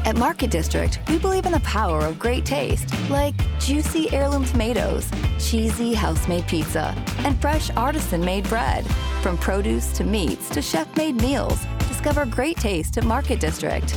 At Market District, we believe in the power of great taste, like juicy heirloom tomatoes, cheesy house-made pizza, and fresh artisan-made bread. From produce to meats to chef-made meals, discover great taste at Market District.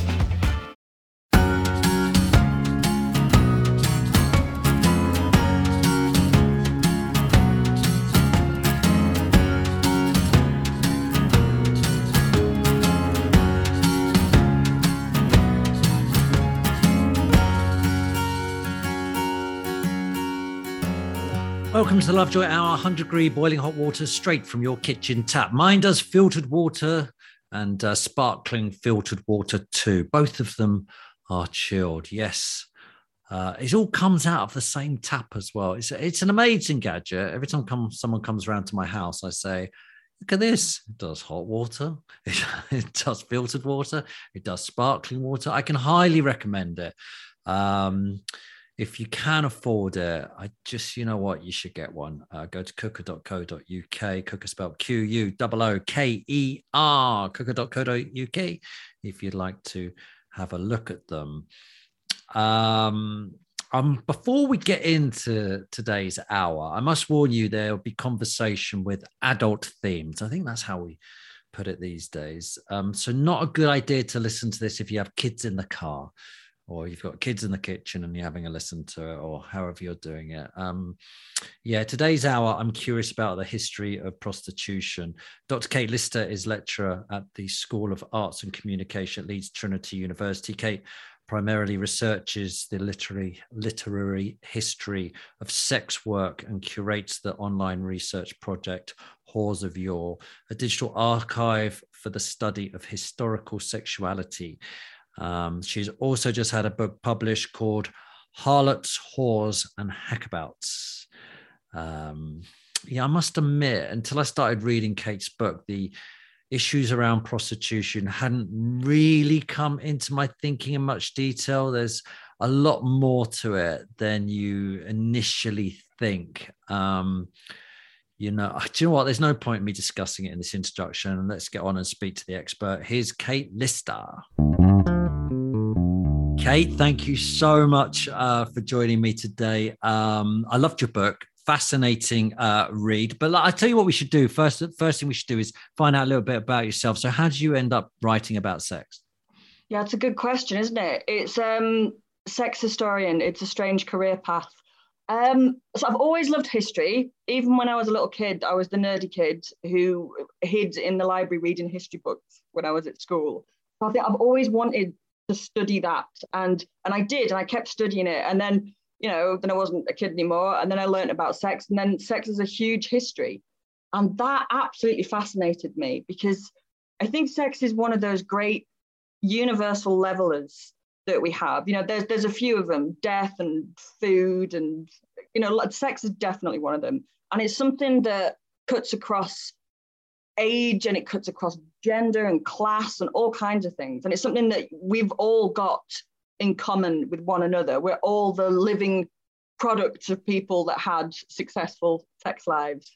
Welcome to the Lovejoy Hour, 100-degree boiling hot water straight from your kitchen tap. Mine does filtered water and sparkling filtered water too. Both of them are chilled. Yes, it all comes out of the same tap as well. It's an amazing gadget. Every time someone comes around to my house, I say, look at this. It does hot water. It does filtered water. It does sparkling water. I can highly recommend it. If you can afford it, you know what, you should get one. Go to cooker.co.uk, Cooker spelled Quooker, cooker.co.uk, if you'd like to have a look at them. Before we get into today's hour, I must warn you, there'll be conversation with adult themes. I think that's how we put it these days. So not a good idea to listen to this if you have kids in the car, or you've got kids in the kitchen and you're having a listen to it, or however you're doing it. Today's hour, I'm curious about the history of prostitution. Dr. Kate Lister is lecturer at the School of Arts and Communication at Leeds Trinity University. Kate primarily researches the literary history of sex work and curates the online research project Whores of Yore, a digital archive for the study of historical sexuality. She's also just had a book published called Harlots, Whores and Hackabouts. I must admit, until I started reading Kate's book, the issues around prostitution hadn't really come into my thinking in much detail. There's a lot more to it than you initially think. Do you know what? There's no point in me discussing it in this introduction. Let's get on and speak to the expert. Here's Kate Lister. Kate, thank you so much for joining me today. I loved your book. Fascinating read. But I tell you what we should do. First thing we should do is find out a little bit about yourself. So how did you end up writing about sex? Yeah, it's a good question, isn't it? It's sex historian. It's a strange career path. So I've always loved history. Even when I was a little kid, I was the nerdy kid who hid in the library reading history books when I was at school. So I think I've always wanted to study that, and I did, and I kept studying it, and then then I wasn't a kid anymore, and then I learned about sex, and then sex is a huge history, and that absolutely fascinated me, because I think sex is one of those great universal levelers that we have. There's a few of them: death and food, and sex is definitely one of them, and it's something that cuts across age, and it cuts across gender and class and all kinds of things. And it's something that we've all got in common with one another. We're all the living products of people that had successful sex lives.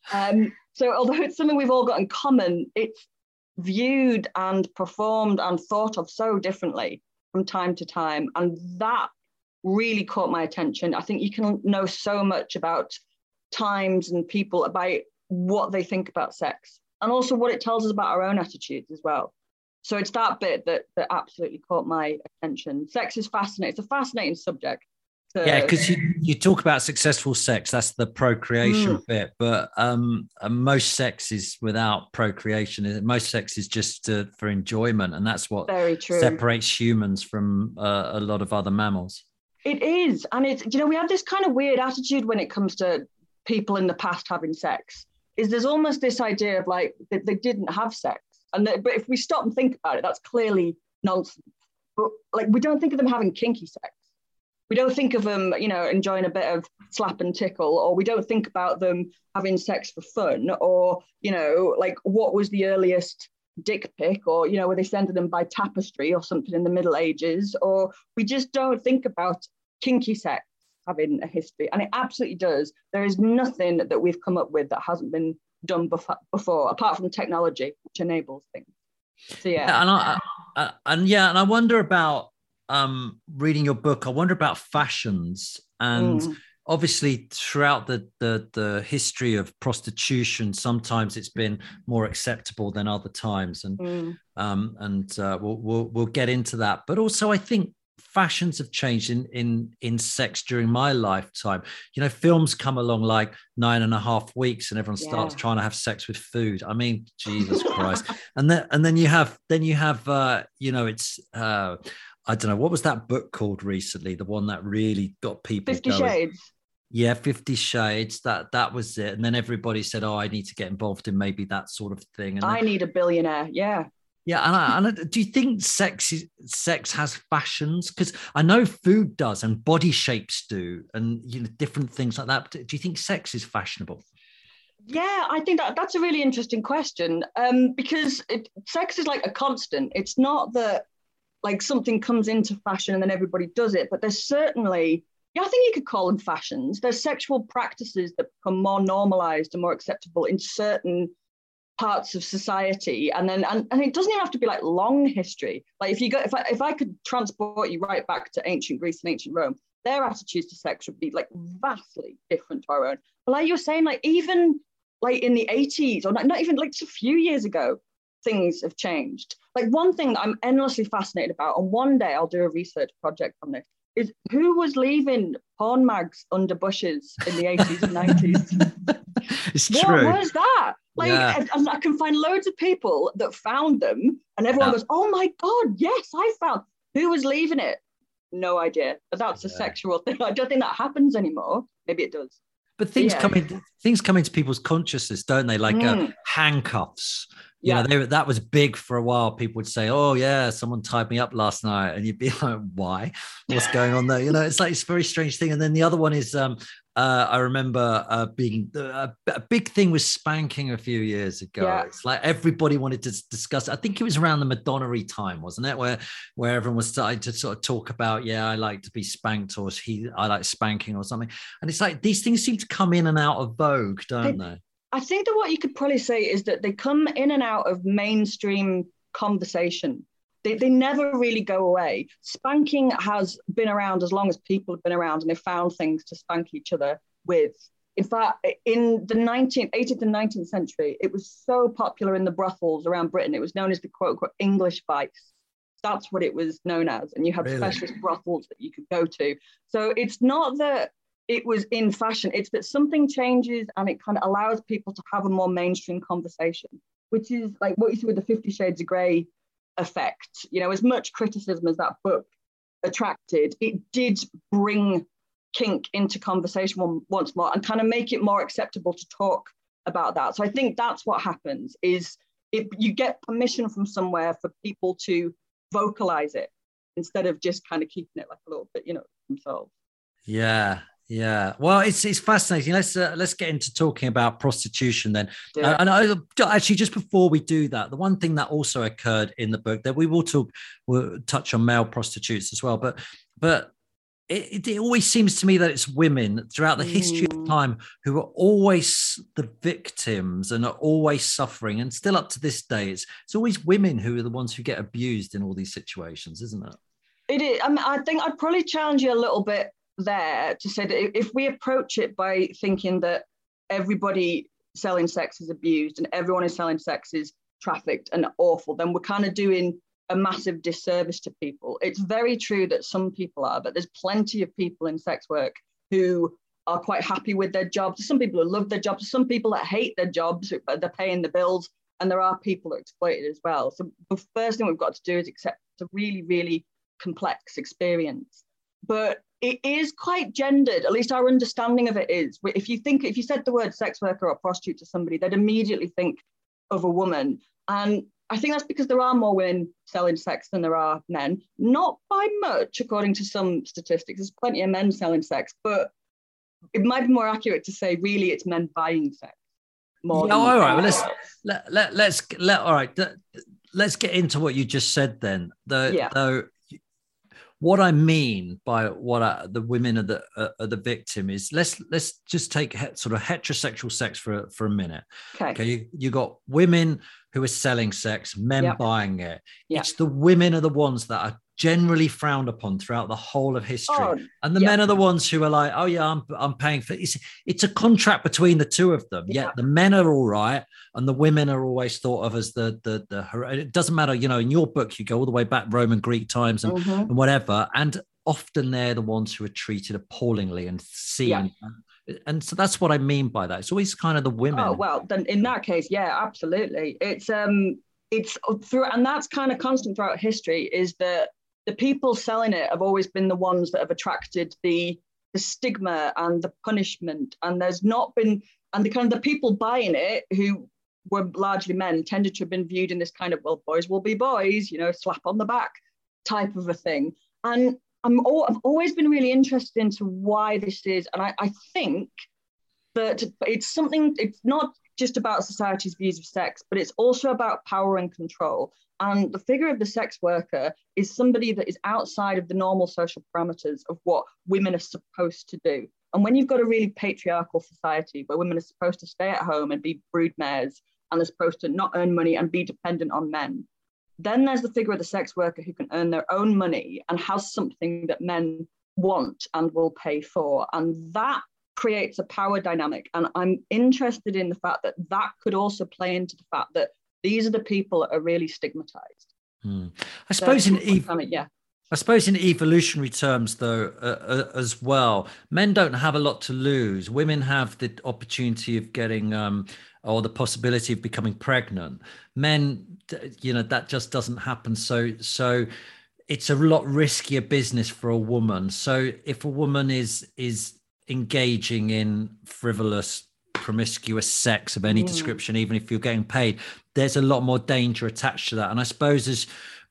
So although it's something we've all got in common, it's viewed and performed and thought of so differently from time to time. And that really caught my attention. I think you can know so much about times and people, about what they think about sex, and also what it tells us about our own attitudes as well. So it's that bit that absolutely caught my attention. Sex is fascinating. It's a fascinating subject. Yeah, because you talk about successful sex, that's the procreation bit, but most sex is without procreation. Most sex is just for enjoyment, and that's what separates humans from a lot of other mammals. It is, and it's we have this kind of weird attitude when it comes to people in the past having sex. There's almost this idea of like that they didn't have sex, but if we stop and think about it, that's clearly nonsense. But like, we don't think of them having kinky sex. We don't think of them, enjoying a bit of slap and tickle, or we don't think about them having sex for fun, or, like what was the earliest dick pic, or, were they sending them by tapestry or something in the Middle Ages, or we just don't think about kinky sex having a history. And it absolutely does. There is nothing that we've come up with that hasn't been done before, apart from technology, which enables things. So yeah. And I wonder about reading your book, I wonder about fashions. And obviously throughout the history of prostitution, sometimes it's been more acceptable than other times. And we'll get into that. But also I think fashions have changed in sex during my lifetime. You know, films come along like 9.5 Weeks and everyone starts trying to have sex with food. I mean, Jesus Christ. And then you have you know, it's I don't know, what was that book called recently? The one that really got people 50 going. Shades. Yeah, 50 Shades. That was it. And then everybody said, "Oh, I need to get involved in maybe that sort of thing." And I need a billionaire. Yeah. Yeah, and do you think sex has fashions? Because I know food does, and body shapes do, and you know, different things like that. But do you think sex is fashionable? Yeah, I think that's a really interesting question. Because sex is like a constant. It's not that like something comes into fashion and then everybody does it, but there's certainly, yeah, I think you could call them fashions. There's sexual practices that become more normalized and more acceptable in certain parts of society, and it doesn't even have to be like long history. Like if I could transport you right back to ancient Greece and ancient Rome, their attitudes to sex would be like vastly different to our own. But like you were saying, like even like in the 80s, or not even like just a few years ago, things have changed. Like one thing that I'm endlessly fascinated about, and one day I'll do a research project on this, is who was leaving porn mags under bushes in the 80s and 90s? It's what true. What was that? Like, yeah. I can find loads of people that found them, and everyone goes, "Oh my God, yes, I found." Who was leaving it? No idea. But that's a sexual thing. I don't think that happens anymore. Maybe it does. But things come into people's consciousness, don't they? Like handcuffs. You know, that was big for a while. People would say, "Oh yeah, someone tied me up last night," and you'd be like, "Why? What's going on there?" You know, it's like it's a very strange thing. And then the other one is, I remember being a big thing was spanking a few years ago. Yeah. It's like everybody wanted to discuss. I think it was around the Madonna-y time, wasn't it? Where everyone was starting to sort of talk about, I like to be spanked, or I like spanking or something. And it's like these things seem to come in and out of vogue, don't they? I think that what you could probably say is that they come in and out of mainstream conversation. They never really go away. Spanking has been around as long as people have been around, and they found things to spank each other with. In fact, in the 18th and 19th century, it was so popular in the brothels around Britain. It was known as the quote-unquote English vice. That's what it was known as. And you had specialist brothels that you could go to. So it's not that it was in fashion. It's that something changes and it kind of allows people to have a more mainstream conversation, which is like what you see with the 50 Shades of Grey effect. You know, as much criticism as that book attracted, it did bring kink into conversation once more and kind of make it more acceptable to talk about that. So I think that's what happens is you get permission from somewhere for people to vocalize it instead of just kind of keeping it like a little bit, themselves. Yeah. Well, it's fascinating. Let's get into talking about prostitution then. Yeah. And actually, just before we do that, the one thing that also occurred in the book that we'll touch on male prostitutes as well, but it always seems to me that it's women throughout the history of time who are always the victims and are always suffering, and still up to this day, it's always women who are the ones who get abused in all these situations, isn't it? It is. I mean, I think I'd probably challenge you a little bit there to say that if we approach it by thinking that everybody selling sex is abused and everyone who's selling sex is trafficked and awful, then we're kind of doing a massive disservice to people. It's very true that some people are, but there's plenty of people in sex work who are quite happy with their jobs. There's some people who love their jobs, some people that hate their jobs, but they're paying the bills, and there are people that are exploited as well. So the first thing we've got to do is accept it's a really, really complex experience. But it is quite gendered, at least our understanding of it is. If you said the word sex worker or prostitute to somebody, they'd immediately think of a woman. And I think that's because there are more women selling sex than there are men. Not by much, according to some statistics. There's plenty of men selling sex, but it might be more accurate to say really it's men buying sex. More all right. Well, let's get into what you just said then. What I mean by the women are the victim is let's just take sort of heterosexual sex for a minute. Okay. You got women who are selling sex, men buying it. Yep. It's the women are the ones that are generally frowned upon throughout the whole of history. And the men are the ones who are like, oh yeah, I'm paying for it. It's a contract between the two of them. Yet the men are all right. And the women are always thought of as the it doesn't matter, you know, in your book, you go all the way back Roman Greek times and whatever. And often they're the ones who are treated appallingly and seen. Yeah. And so that's what I mean by that. It's always kind of the women. Oh, well, then in that case, yeah, absolutely. It's through, and that's kind of constant throughout history, is that the people selling it have always been the ones that have attracted the stigma and the punishment. And there's not been, and the kind of the people buying it, who were largely men, tended to have been viewed in this kind of, well, boys will be boys, you know, slap on the back type of a thing. And I've always been really interested into why this is. And I think that it's something, it's not just about society's views of sex, but it's also about power and control. And the figure of the sex worker is somebody that is outside of the normal social parameters of what women are supposed to do. And when you've got a really patriarchal society where women are supposed to stay at home and be broodmares, and they're supposed to not earn money and be dependent on men, then there's the figure of the sex worker who can earn their own money and has something that men want and will pay for. And that creates a power dynamic. And I'm interested in the fact that that could also play into the fact that these are the people that are really stigmatized. I suppose in evolutionary terms, though, as well, men don't have a lot to lose. Women have the opportunity of getting or the possibility of becoming pregnant. Men, you know, that just doesn't happen. So it's a lot riskier business for a woman. So if a woman is engaging in frivolous, promiscuous sex of any description, even if you're getting paid, there's a lot more danger attached to that. And I suppose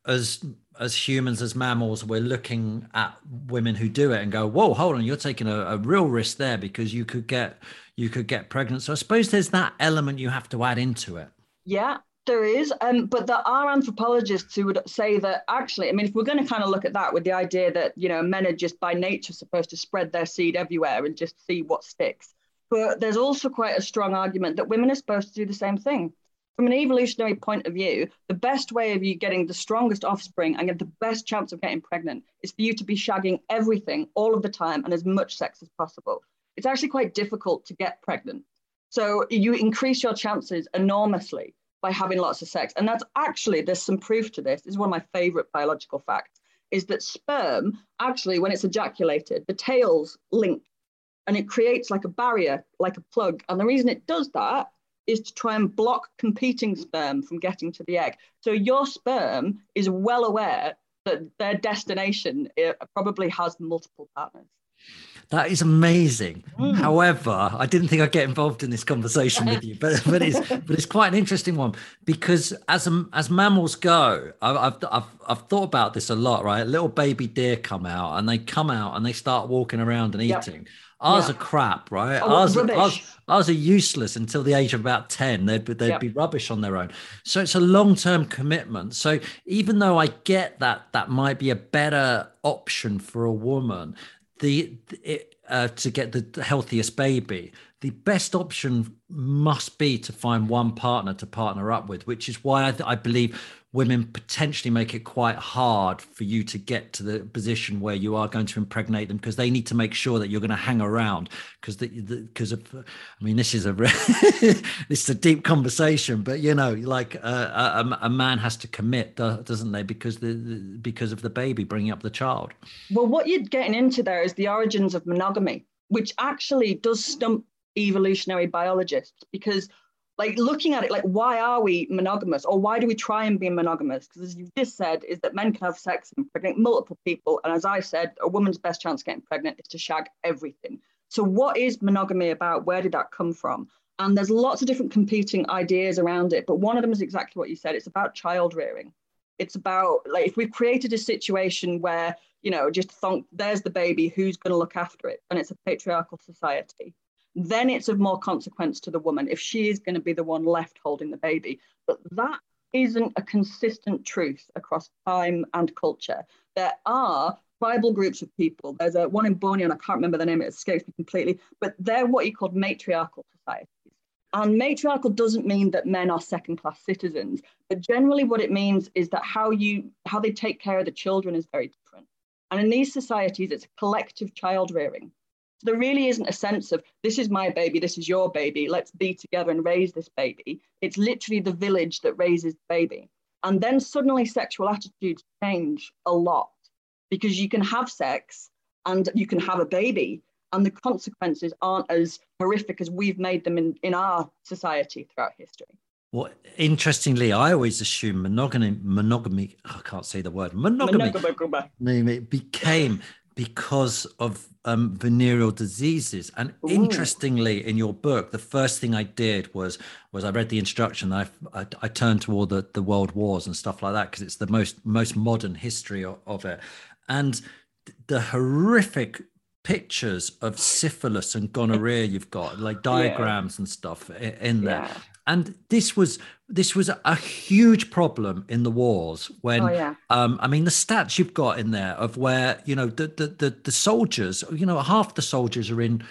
as humans, as mammals, we're looking at women who do it and go, whoa, hold on, you're taking a real risk there because you could get pregnant. So I suppose there's that element you have to add into it. Yeah, there is. But there are anthropologists who would say that actually, I mean, if we're going to kind of look at that with the idea that, you know, men are just by nature supposed to spread their seed everywhere and just see what sticks. But there's also quite a strong argument that women are supposed to do the same thing. From an evolutionary point of view, the best way of you getting the strongest offspring and get the best chance of getting pregnant is for you to be shagging everything all of the time and as much sex as possible. It's actually quite difficult to get pregnant. So you increase your chances enormously by having lots of sex. And that's actually, there's some proof to this. This is one of my favorite biological facts, is that sperm, actually, when it's ejaculated, the tails link and it creates like a barrier, like a plug. And the reason it does that is to try and block competing sperm from getting to the egg. So your sperm is well aware that their destination probably has multiple partners. That is amazing. However, I didn't think I'd get involved in this conversation with you, but it's quite an interesting one, because as mammals go, I've thought about this a lot. Right, little baby deer come out and they start walking around and eating. Yep. Ours are crap, right? Ours are useless until the age of about 10. They'd be rubbish on their own. So it's a long-term commitment. So even though I get that might be a better option for a woman, to get the healthiest baby, the best option must be to find one partner to partner up with, which is why I believe women potentially make it quite hard for you to get to the position where you are going to impregnate them, because they need to make sure that you're going to hang around, because of, I mean, this is a deep conversation, but you know, like a man has to commit, doesn't they? Because of the baby bringing up the child. Well, what you're getting into there is the origins of monogamy, which actually does stump evolutionary biologists, because like looking at it, like, why are we monogamous, or why do we try and be monogamous? Because as you've just said, is that men can have sex and impregnate multiple people. And as I said, a woman's best chance of getting pregnant is to shag everything. So what is monogamy about? Where did that come from? And there's lots of different competing ideas around it. But one of them is exactly what you said. It's about child rearing. It's about, like, if we've created a situation where, you know, just thunk, there's the baby, who's going to look after it? And it's a patriarchal society. Then it's of more consequence to the woman if she is going to be the one left holding the baby. But that isn't a consistent truth across time and culture. There are tribal groups of people. There's one in Borneo, and I can't remember the name, it escapes me completely, but they're what you call matriarchal societies. And matriarchal doesn't mean that men are second-class citizens, but generally what it means is that how they take care of the children is very different. And in these societies, it's a collective child rearing. So there really isn't a sense of, this is my baby, this is your baby, let's be together and raise this baby. It's literally the village that raises the baby. And then suddenly sexual attitudes change a lot, because you can have sex and you can have a baby, and the consequences aren't as horrific as we've made them in our society throughout history. Well, interestingly, I always assume monogamy, I can't say the word, monogamy became because of venereal diseases. And interestingly, in your book, the first thing I did was I read the introduction. I turned to all the world wars and stuff like that, because it's the most modern history of it. And the horrific pictures of syphilis and gonorrhea you've got, like diagrams and stuff in there. Yeah. And this was a huge problem in the wars when, I mean, the stats you've got in there of where, the soldiers, half the soldiers are in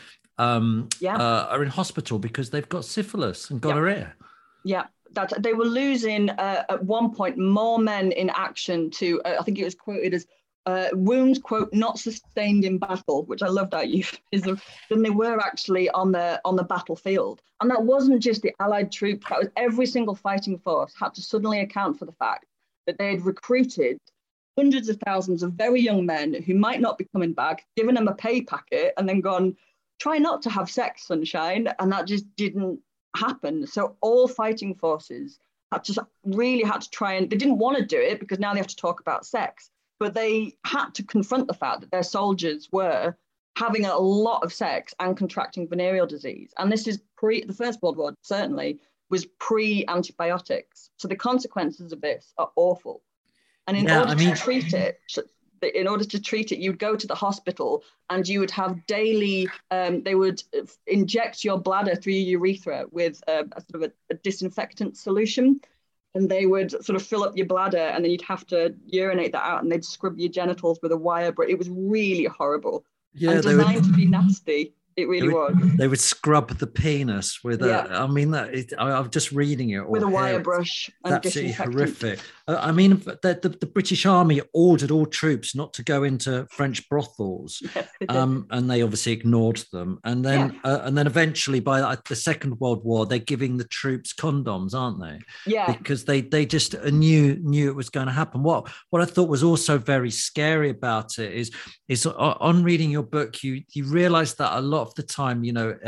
hospital because they've got syphilis and gonorrhea. Yeah. That they were losing at one point more men in action to, I think it was quoted as wounds, quote, not sustained in battle, which I love that euphemism, than they were actually on the battlefield. And that wasn't just the Allied troops, that was every single fighting force had to suddenly account for the fact that they had recruited hundreds of thousands of very young men who might not be coming back, given them a pay packet, and then gone, try not to have sex, sunshine. And that just didn't happen. So all fighting forces had to try, and they didn't want to do it because now they have to talk about sex. But they had to confront the fact that their soldiers were having a lot of sex and contracting venereal disease. And this is the First World War, certainly, was pre-antibiotics. So the consequences of this are awful. And in order to treat it, you'd go to the hospital and you would have daily, they would inject your bladder through your urethra with a sort of a disinfectant solution. And they would sort of fill up your bladder, and then you'd have to urinate that out, and they'd scrub your genitals with a wire. But it was really horrible. Yeah, and designed to be nasty. It really was. They would scrub the penis with I'm just reading it. With a wire brush. And absolutely horrific. I mean, the British Army ordered all troops not to go into French brothels, and they obviously ignored them. And then, eventually, by the Second World War, they're giving the troops condoms, aren't they? Yeah. Because they just knew it was going to happen. What I thought was also very scary about it is on reading your book, you realise that a lot of the time,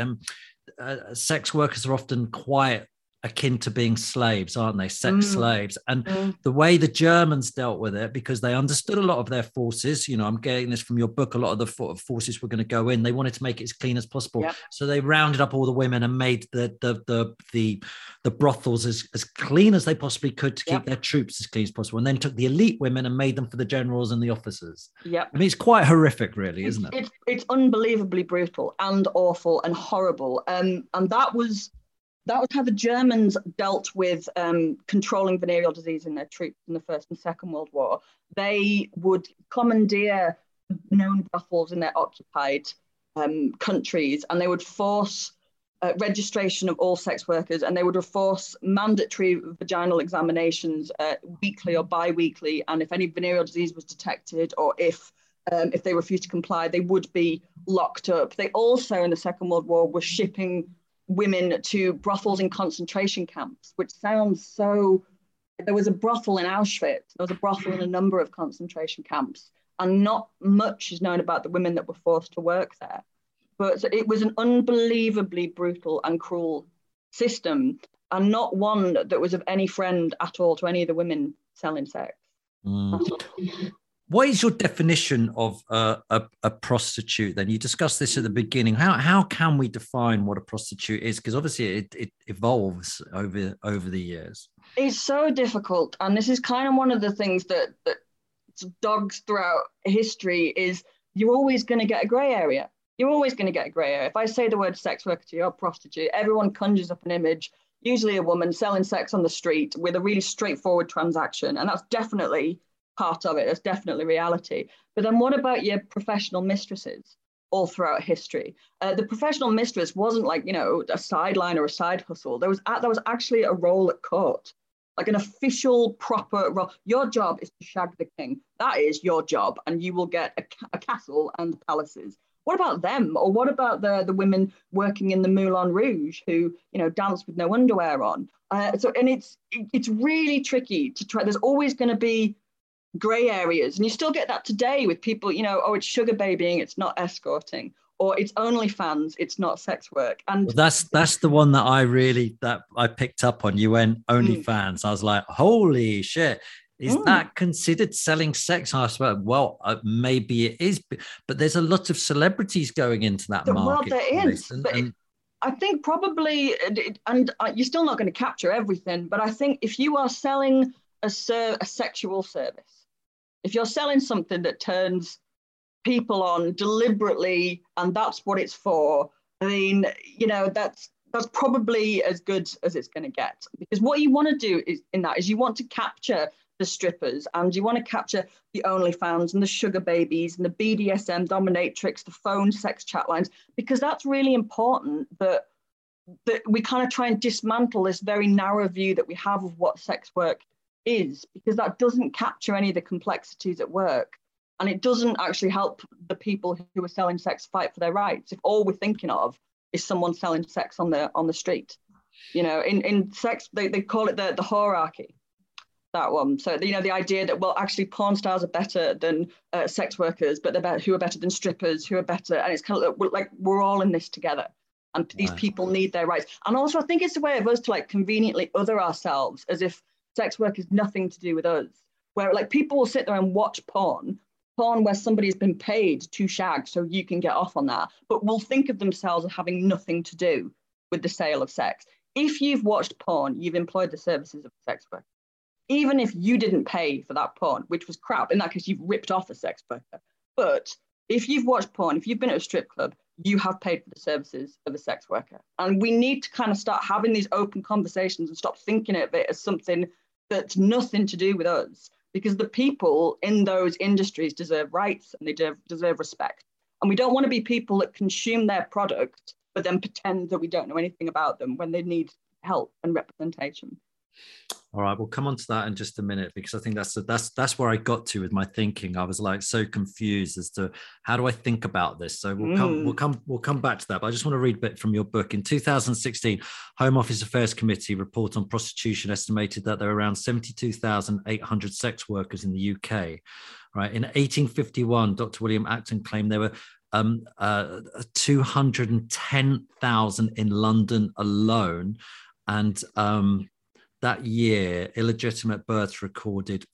sex workers are often quite akin to being slaves, aren't they? Sex slaves. And the way the Germans dealt with it, because they understood a lot of their forces, I'm getting this from your book, a lot of the forces were going to go in. They wanted to make it as clean as possible. Yep. So they rounded up all the women and made the brothels as clean as they possibly could to keep their troops as clean as possible. And then took the elite women and made them for the generals and the officers. Yeah. I mean, it's quite horrific, really, isn't it? It's unbelievably brutal and awful and horrible. And that was how the Germans dealt with controlling venereal disease in their troops in the First and Second World War. They would commandeer known brothels in their occupied countries, and they would force registration of all sex workers, and they would force mandatory vaginal examinations weekly or bi-weekly. And if any venereal disease was detected, or if they refused to comply, they would be locked up. They also, in the Second World War, were shipping women to brothels in concentration camps, which sounds so... There was a brothel in Auschwitz, there was a brothel in a number of concentration camps, and not much is known about the women that were forced to work there. But it was an unbelievably brutal and cruel system, and not one that was of any friend at all to any of the women selling sex. What is your definition of a prostitute then? You discussed this at the beginning. How can we define what a prostitute is? Because obviously it evolves over the years. It's so difficult. And this is kind of one of the things that dogs throughout history is you're always going to get a grey area. You're always going to get a grey area. If I say the word sex worker to you or prostitute, everyone conjures up an image, usually a woman selling sex on the street with a really straightforward transaction. And that's definitely part of it. That's definitely reality. But then what about your professional mistresses? all throughout history. The professional mistress wasn't like, a sideline or a side hustle. There was actually a role at court, like an official proper role. Your job is to shag the king. That is your job, and you will get a castle and palaces. What about them? Or what about the women working in the Moulin Rouge who, dance with no underwear on? It's really tricky to try. There's always going to be grey areas, and you still get that today with people, it's sugar babying, it's not escorting, or it's OnlyFans, it's not sex work. And that's the one that I picked up on. You went OnlyFans. I was like, holy shit. Is that considered selling sex? And I was like, well, maybe it is, but there's a lot of celebrities going into that market. Well, there is. I think probably, and you're still not going to capture everything, but I think if you are selling a sexual service, if you're selling something that turns people on deliberately, and that's what it's for, I mean, that's probably as good as it's going to get. Because what you want to do is you want to capture the strippers, and you want to capture the OnlyFans and the sugar babies and the BDSM dominatrix, the phone sex chat lines, because that's really important that we kind of try and dismantle this very narrow view that we have of what sex work is, because that doesn't capture any of the complexities at work, and it doesn't actually help the people who are selling sex fight for their rights if all we're thinking of is someone selling sex on the street. In sex they call it the hierarchy. That one. So the idea that, well, actually porn stars are better than sex workers, but who are better than strippers, who are better, and it's kind of like we're all in this together, and these people need their rights. And also I think it's a way of us to like conveniently other ourselves as if sex work is nothing to do with us, where like people will sit there and watch porn where somebody's been paid to shag so you can get off on that, but will think of themselves as having nothing to do with the sale of sex. If you've watched porn, you've employed the services of a sex worker. Even if you didn't pay for that porn, which was crap, in that case, you've ripped off a sex worker. But if you've watched porn, if you've been at a strip club, you have paid for the services of a sex worker. And we need to kind of start having these open conversations and stop thinking of it as something that's nothing to do with us, because the people in those industries deserve rights and they deserve respect. And we don't want to be people that consume their product, but then pretend that we don't know anything about them when they need help and representation. All right, we'll come on to that in just a minute, because I think that's where I got to with my thinking. I was like so confused as to how do I think about this. So we'll come back to that. But I just want to read a bit from your book. In 2016, Home Office Affairs Committee report on prostitution estimated that there are around 72,800 sex workers in the UK. Right, in 1851, Dr. William Acton claimed there were 210,000 in London alone, and that year, illegitimate births recorded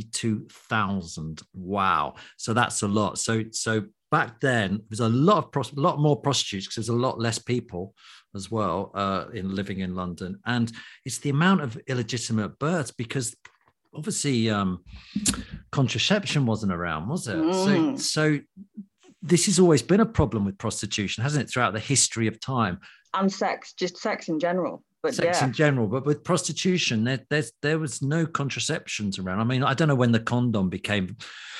42,000. Wow. So that's a lot. So back then, there was a lot more prostitutes because there's a lot less people as well living in London. And it's the amount of illegitimate births, because obviously contraception wasn't around, was it? So this has always been a problem with prostitution, hasn't it, throughout the history of time? And sex, just sex in general. But in general, but with prostitution, there was no contraceptions around. I mean, I don't know when the condom became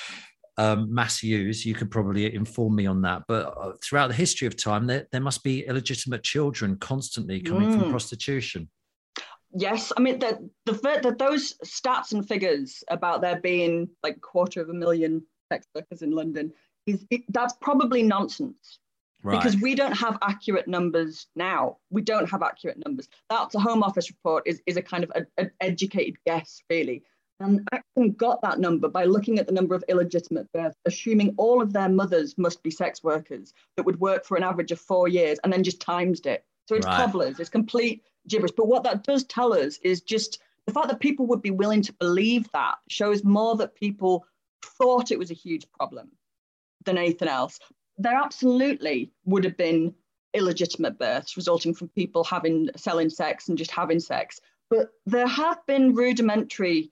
mass use. You could probably inform me on that. But throughout the history of time, there must be illegitimate children constantly coming from prostitution. Yes, I mean those stats and figures about there being like 250,000 sex workers in London that's probably nonsense. Right. Because we don't have accurate numbers now. We don't have accurate numbers. That's a Home Office report is a kind of an educated guess, really. And Acton got that number by looking at the number of illegitimate births, assuming all of their mothers must be sex workers that would work for an average of 4 years, and then just times it. So it's cobblers, it's complete gibberish. But what that does tell us is just the fact that people would be willing to believe that shows more that people thought it was a huge problem than anything else. There absolutely would have been illegitimate births resulting from people selling sex and just having sex. But there have been rudimentary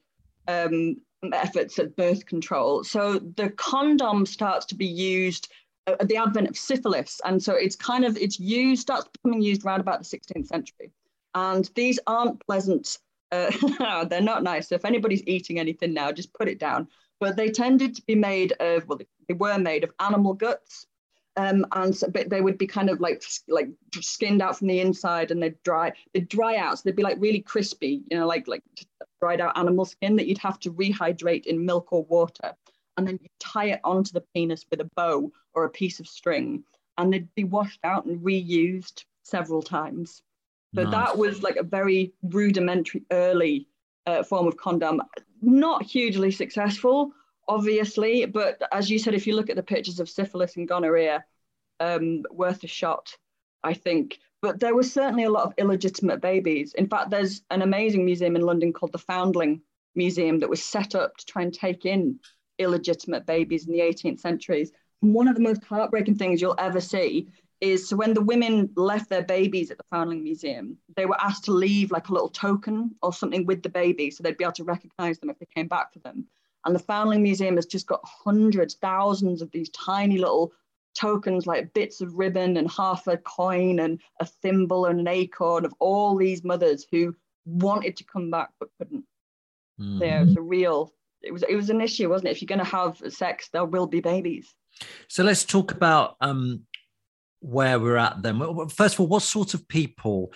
efforts at birth control. So the condom starts to be used at the advent of syphilis. And so starts becoming used around about the 16th century. And these aren't pleasant, they're not nice. So if anybody's eating anything now, just put it down. But they tended to be made of, they were made of animal guts. And so, but they would be kind of like skinned out from the inside, and they'd dry out. So they'd be like really crispy, like dried out animal skin that you'd have to rehydrate in milk or water. And then you tie it onto the penis with a bow or a piece of string, and they'd be washed out and reused several times. So Nice. that was like a very rudimentary early form of condom. Not hugely successful, obviously, but as you said, if you look at the pictures of syphilis and gonorrhea, worth a shot, I think. But there was certainly a lot of illegitimate babies. In fact, there's an amazing museum in London called the Foundling Museum that was set up to try and take in illegitimate babies in the 18th centuries. And one of the most heartbreaking things you'll ever see is, so when the women left their babies at the Foundling Museum, they were asked to leave like a little token or something with the baby so they'd be able to recognize them if they came back for them. And the Foundling Museum has just got hundreds, thousands of these tiny little tokens, like bits of ribbon and half a coin and a thimble and an acorn, of all these mothers who wanted to come back but couldn't. Mm. There was it was an issue, wasn't it? If you're going to have sex, there will be babies. So let's talk about where we're at then. First of all, what sort of people,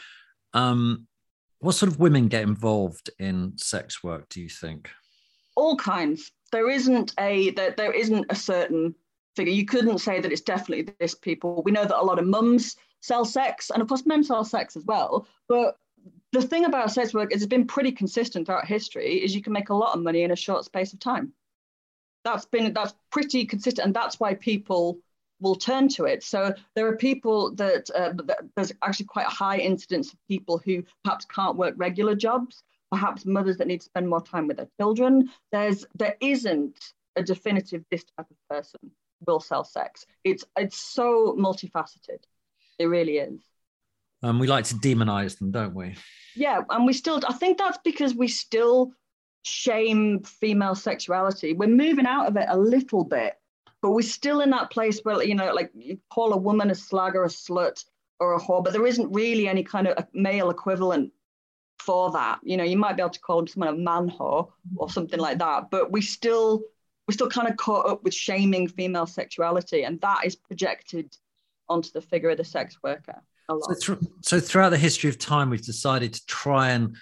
what sort of women get involved in sex work, do you think? All kinds. There isn't a certain figure. You couldn't say that it's definitely this people. We know that a lot of mums sell sex, and of course men sell sex as well. But the thing about sex work is it's been pretty consistent throughout history, is you can make a lot of money in a short space of time. That's pretty consistent, and that's why people will turn to it. So there are people that there's actually quite a high incidence of people who perhaps can't work regular jobs, perhaps mothers that need to spend more time with their children. There isn't a definitive this type of person will sell sex. It's so multifaceted. It really is. We like to demonize them, don't we? Yeah, and I think that's because we still shame female sexuality. We're moving out of it a little bit, but we're still in that place where, like you call a woman a slag or a slut or a whore, but there isn't really any kind of male equivalent for that. You might be able to call someone a man whore or something like that, but we're still kind of caught up with shaming female sexuality, and that is projected onto the figure of the sex worker a lot. So throughout the history of time, we've decided to try and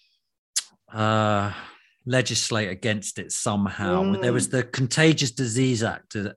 legislate against it somehow. There was the Contagious Disease Act of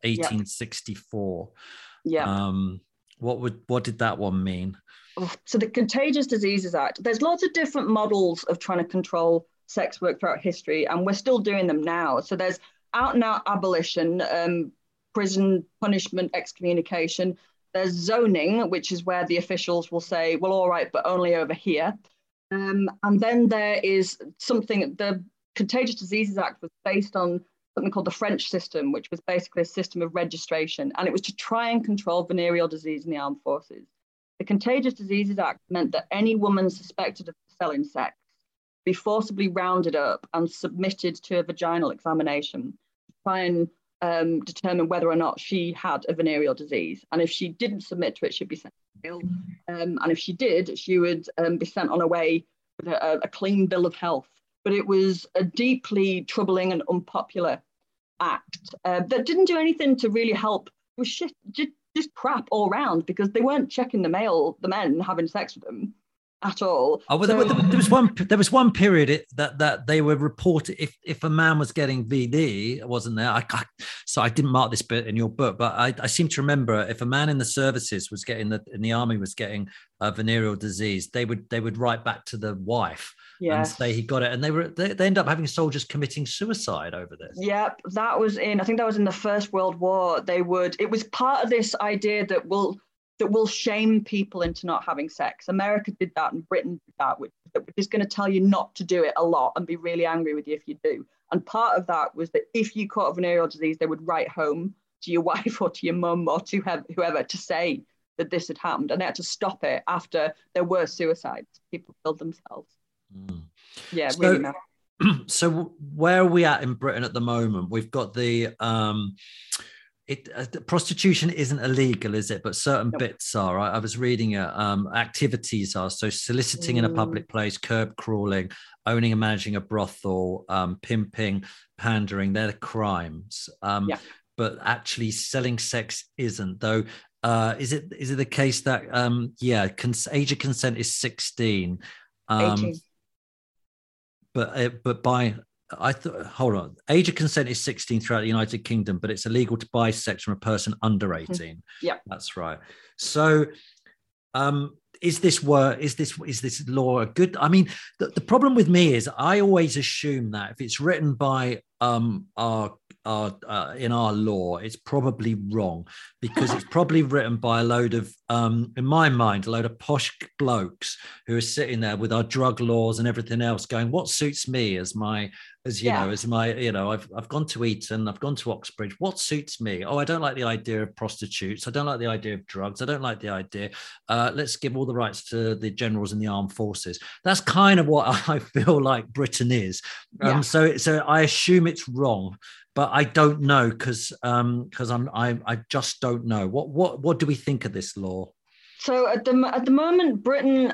1864. Yeah. What did that one mean? So the Contagious Diseases Act, there's lots of different models of trying to control sex work throughout history, and we're still doing them now. So there's out and out abolition, prison punishment, excommunication. There's zoning, which is where the officials will say, well, all right, but only over here. And then there is something, the Contagious Diseases Act was based on something called the French system, which was basically a system of registration. And it was to try and control venereal disease in the armed forces. The Contagious Diseases Act meant that any woman suspected of selling sex be forcibly rounded up and submitted to a vaginal examination to try and determine whether or not she had a venereal disease. And if she didn't submit to it, she'd be sent to jail. And if she did, she would be sent on her way with a clean bill of health. But it was a deeply troubling and unpopular act that didn't do anything to really help. It was shit, just crap all around, because they weren't checking the men having sex with them at all. Oh, well, there was one period that they were reported if a man was getting VD, wasn't there? So I didn't mark this bit in your book, but I seem to remember if a man in the services was getting in the army was getting a venereal disease, they would write back to the wife and say he got it, and they end up having soldiers committing suicide over this. Yep, I think that was in the First World War. It was part of this idea that will shame people into not having sex. America did that and Britain did that, which is going to tell you not to do it a lot and be really angry with you if you do. And part of that was that if you caught a venereal disease, they would write home to your wife or to your mum or to whoever to say that this had happened. And they had to stop it after there were suicides. People killed themselves. Mm. Yeah, really mad. So where are we at in Britain at the moment? We've got the prostitution isn't illegal, is it? But certain bits are. Right? I was reading it. Activities are, so soliciting in a public place, curb crawling, owning and managing a brothel, pimping, pandering. They're the crimes. But actually selling sex isn't, though. is it the case that age of consent is 16, 18. but by hold on, age of consent is 16 throughout the United Kingdom, but it's illegal to buy sex from a person under 18. Yeah, that's right. So is this law a good? I mean, the problem with me is I always assume that if it's written by our in our law, it's probably wrong, because it's probably written by a load of in my mind, a load of posh blokes who are sitting there with our drug laws and everything else going, what suits me as my I've gone to Eton, I've gone to Oxbridge, what suits me? Oh, I don't like the idea of prostitutes, I don't like the idea of drugs, I don't like the idea, let's give all the rights to the generals in the armed forces. That's kind of what I feel like Britain is. So I assume it's wrong, but I don't know, because I just don't know. What do we think of this law? So at the moment, Britain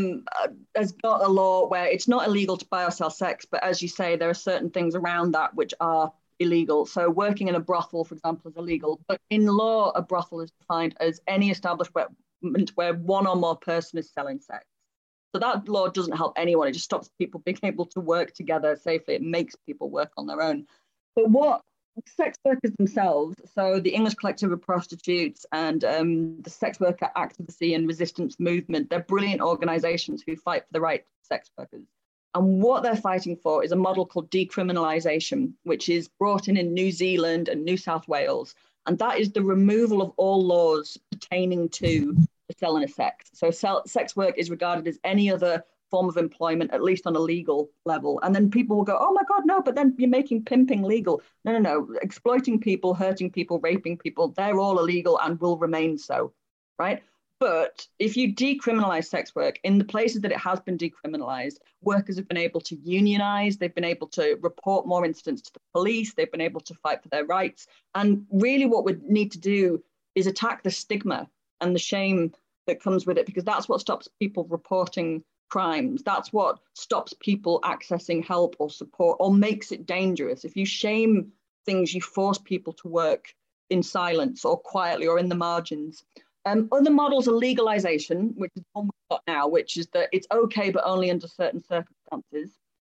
has got a law where it's not illegal to buy or sell sex, but as you say, there are certain things around that which are illegal. So working in a brothel, for example, is illegal. But in law, a brothel is defined as any establishment where one or more person is selling sex. So that law doesn't help anyone. It just stops people being able to work together safely. It makes people work on their own. But what sex workers themselves, so the English Collective of Prostitutes and the Sex Worker Activism and Resistance Movement, they're brilliant organisations who fight for the right of sex workers. And what they're fighting for is a model called decriminalisation, which is brought in New Zealand and New South Wales. And that is the removal of all laws pertaining to the selling of sex. So sex work is regarded as any other form of employment, at least on a legal level. And then people will go, oh my God, no, but then you're making pimping legal. No. Exploiting people, hurting people, raping people, they're all illegal and will remain so, right? But if you decriminalize sex work in the places that it has been decriminalized, workers have been able to unionize, they've been able to report more incidents to the police, they've been able to fight for their rights. And really what we need to do is attack the stigma and the shame that comes with it, because that's what stops people reporting crimes. That's what stops people accessing help or support, or makes it dangerous. If you shame things, you force people to work in silence or quietly or in the margins. Other models are legalization, which is one we've got now, which is that it's okay, but only under certain circumstances.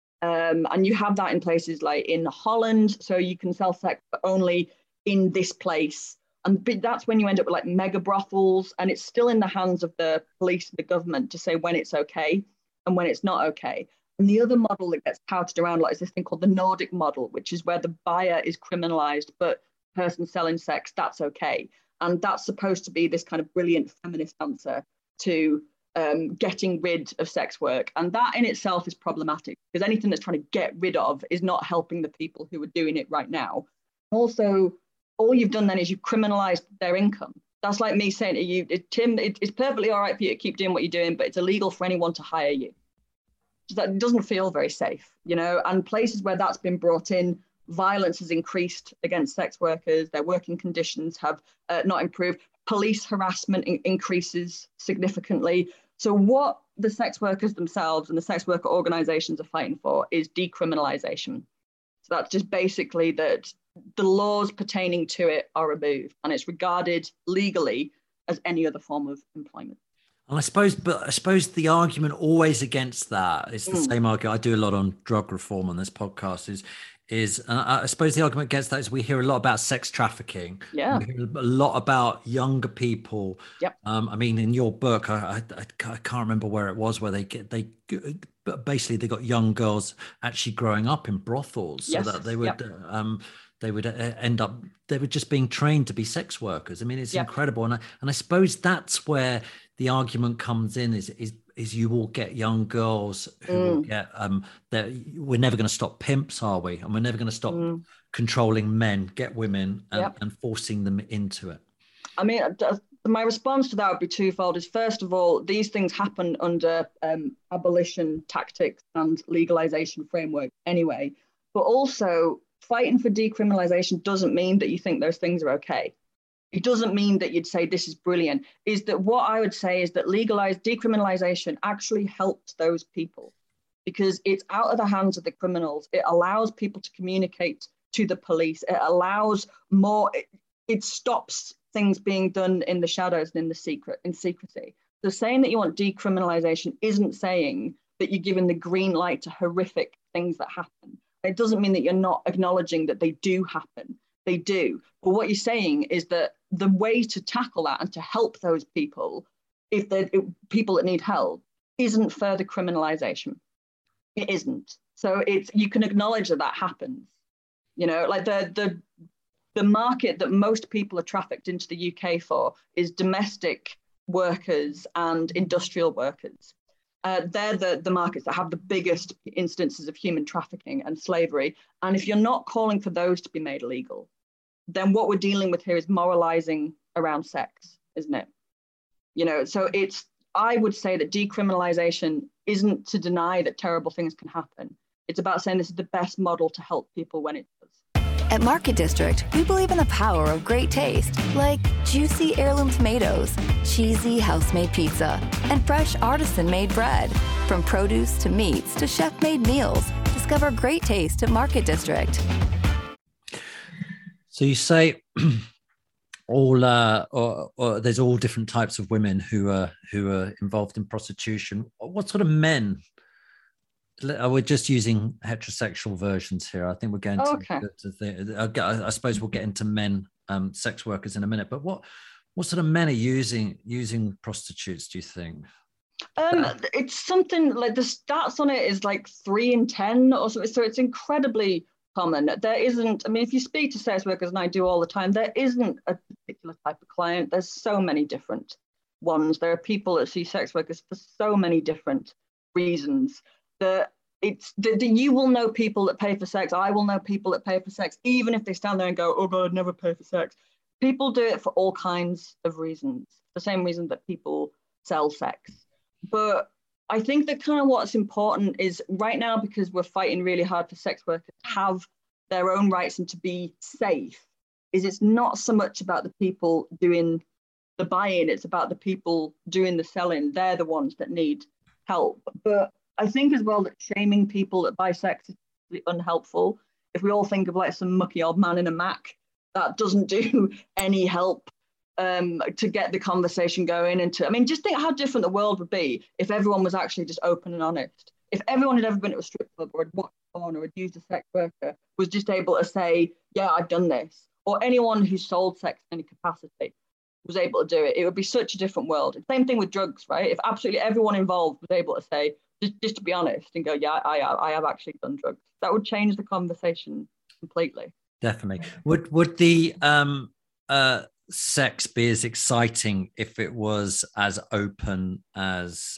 And you have that in places like in Holland, so you can sell sex, but only in this place. And that's when you end up with like mega brothels, and it's still in the hands of the police and the government to say when it's okay and when it's not okay. And the other model that gets touted around a lot is this thing called the Nordic model, which is where the buyer is criminalized, but the person selling sex, that's okay. And that's supposed to be this kind of brilliant feminist answer to getting rid of sex work. And that in itself is problematic, because anything that's trying to get rid of is not helping the people who are doing it right now. Also, all you've done then is you've criminalized their income. That's like me saying to you, Tim, it's perfectly all right for you to keep doing what you're doing, but it's illegal for anyone to hire you. That doesn't feel very safe, you know, and places where that's been brought in, violence has increased against sex workers, their working conditions have not improved, police harassment increases significantly. So what the sex workers themselves and the sex worker organizations are fighting for is decriminalization. So that's just basically that the laws pertaining to it are removed, and it's regarded legally as any other form of employment. And I suppose the argument always against that is the same argument. I do a lot on drug reform on this podcast. I suppose the argument against that is we hear a lot about sex trafficking. Yeah, we hear a lot about younger people. Yep. I mean, in your book, I can't remember where it was where but basically they got young girls actually growing up in brothels, so that they would. Yep. They would end up, they were just being trained to be sex workers. I mean, it's incredible. And I suppose that's where the argument comes in is you will get young girls who will get, we're never going to stop pimps, are we? And we're never going to stop controlling men, get women and forcing them into it. I mean, my response to that would be twofold. Is first of all, these things happen under abolition tactics and legalization framework anyway, but also fighting for decriminalization doesn't mean that you think those things are okay. It doesn't mean that you'd say this is brilliant. Is that what I would say is that decriminalization actually helps those people, because it's out of the hands of the criminals. It allows people to communicate to the police. It allows more, it stops things being done in the shadows and in secrecy. So saying that you want decriminalization isn't saying that you're giving the green light to horrific things that happen. It doesn't mean that you're not acknowledging that they do happen. They do. But what you're saying is that the way to tackle that and to help those people, if they're people that need help, isn't further criminalization. It isn't. So you can acknowledge that that happens. You know, like the market that most people are trafficked into the UK for is domestic workers and industrial workers. They're the markets that have the biggest instances of human trafficking and slavery. And if you're not calling for those to be made illegal, then what we're dealing with here is moralizing around sex, isn't it? You know, so I would say that decriminalization isn't to deny that terrible things can happen. It's about saying this is the best model to help people when it does. At Market District, we believe in the power of great taste, like juicy heirloom tomatoes, cheesy house-made pizza, and fresh artisan-made bread. From produce to meats to chef-made meals, discover great taste at Market District. So you say or there's all different types of women who are involved in prostitution. What sort of men? We're just using heterosexual versions here. I think we're going to I suppose we'll get into men sex workers in a minute. But what sort of men are using prostitutes, do you think? It's something like the stats on it is like 3 in 10 or something. So it's incredibly common. There isn't, I mean, if you speak to sex workers, and I do all the time, there isn't a particular type of client. There's so many different ones. There are people that see sex workers for so many different reasons. That you will know people that pay for sex. I will know people that pay for sex, even if they stand there and go, "Oh God, I'd never pay for sex." People do it for all kinds of reasons, the same reason that people sell sex. But I think that kind of what's important is right now, because we're fighting really hard for sex workers to have their own rights and to be safe, is it's not so much about the people doing the buying, it's about the people doing the selling. They're the ones that need help. But I think as well that shaming people that buy sex is really unhelpful. If we all think of like some mucky old man in a Mac, that doesn't do any help to get the conversation going. I mean, just think how different the world would be if everyone was actually just open and honest. If everyone had ever been to a strip club or had watched porn or had used a sex worker was just able to say, yeah, I've done this, or anyone who sold sex in any capacity was able to do it, it would be such a different world. Same thing with drugs, right? If absolutely everyone involved was able to say, just to be honest and go, yeah, I have actually done drugs, that would change the conversation completely. Definitely. Would the sex be as exciting if it was as open as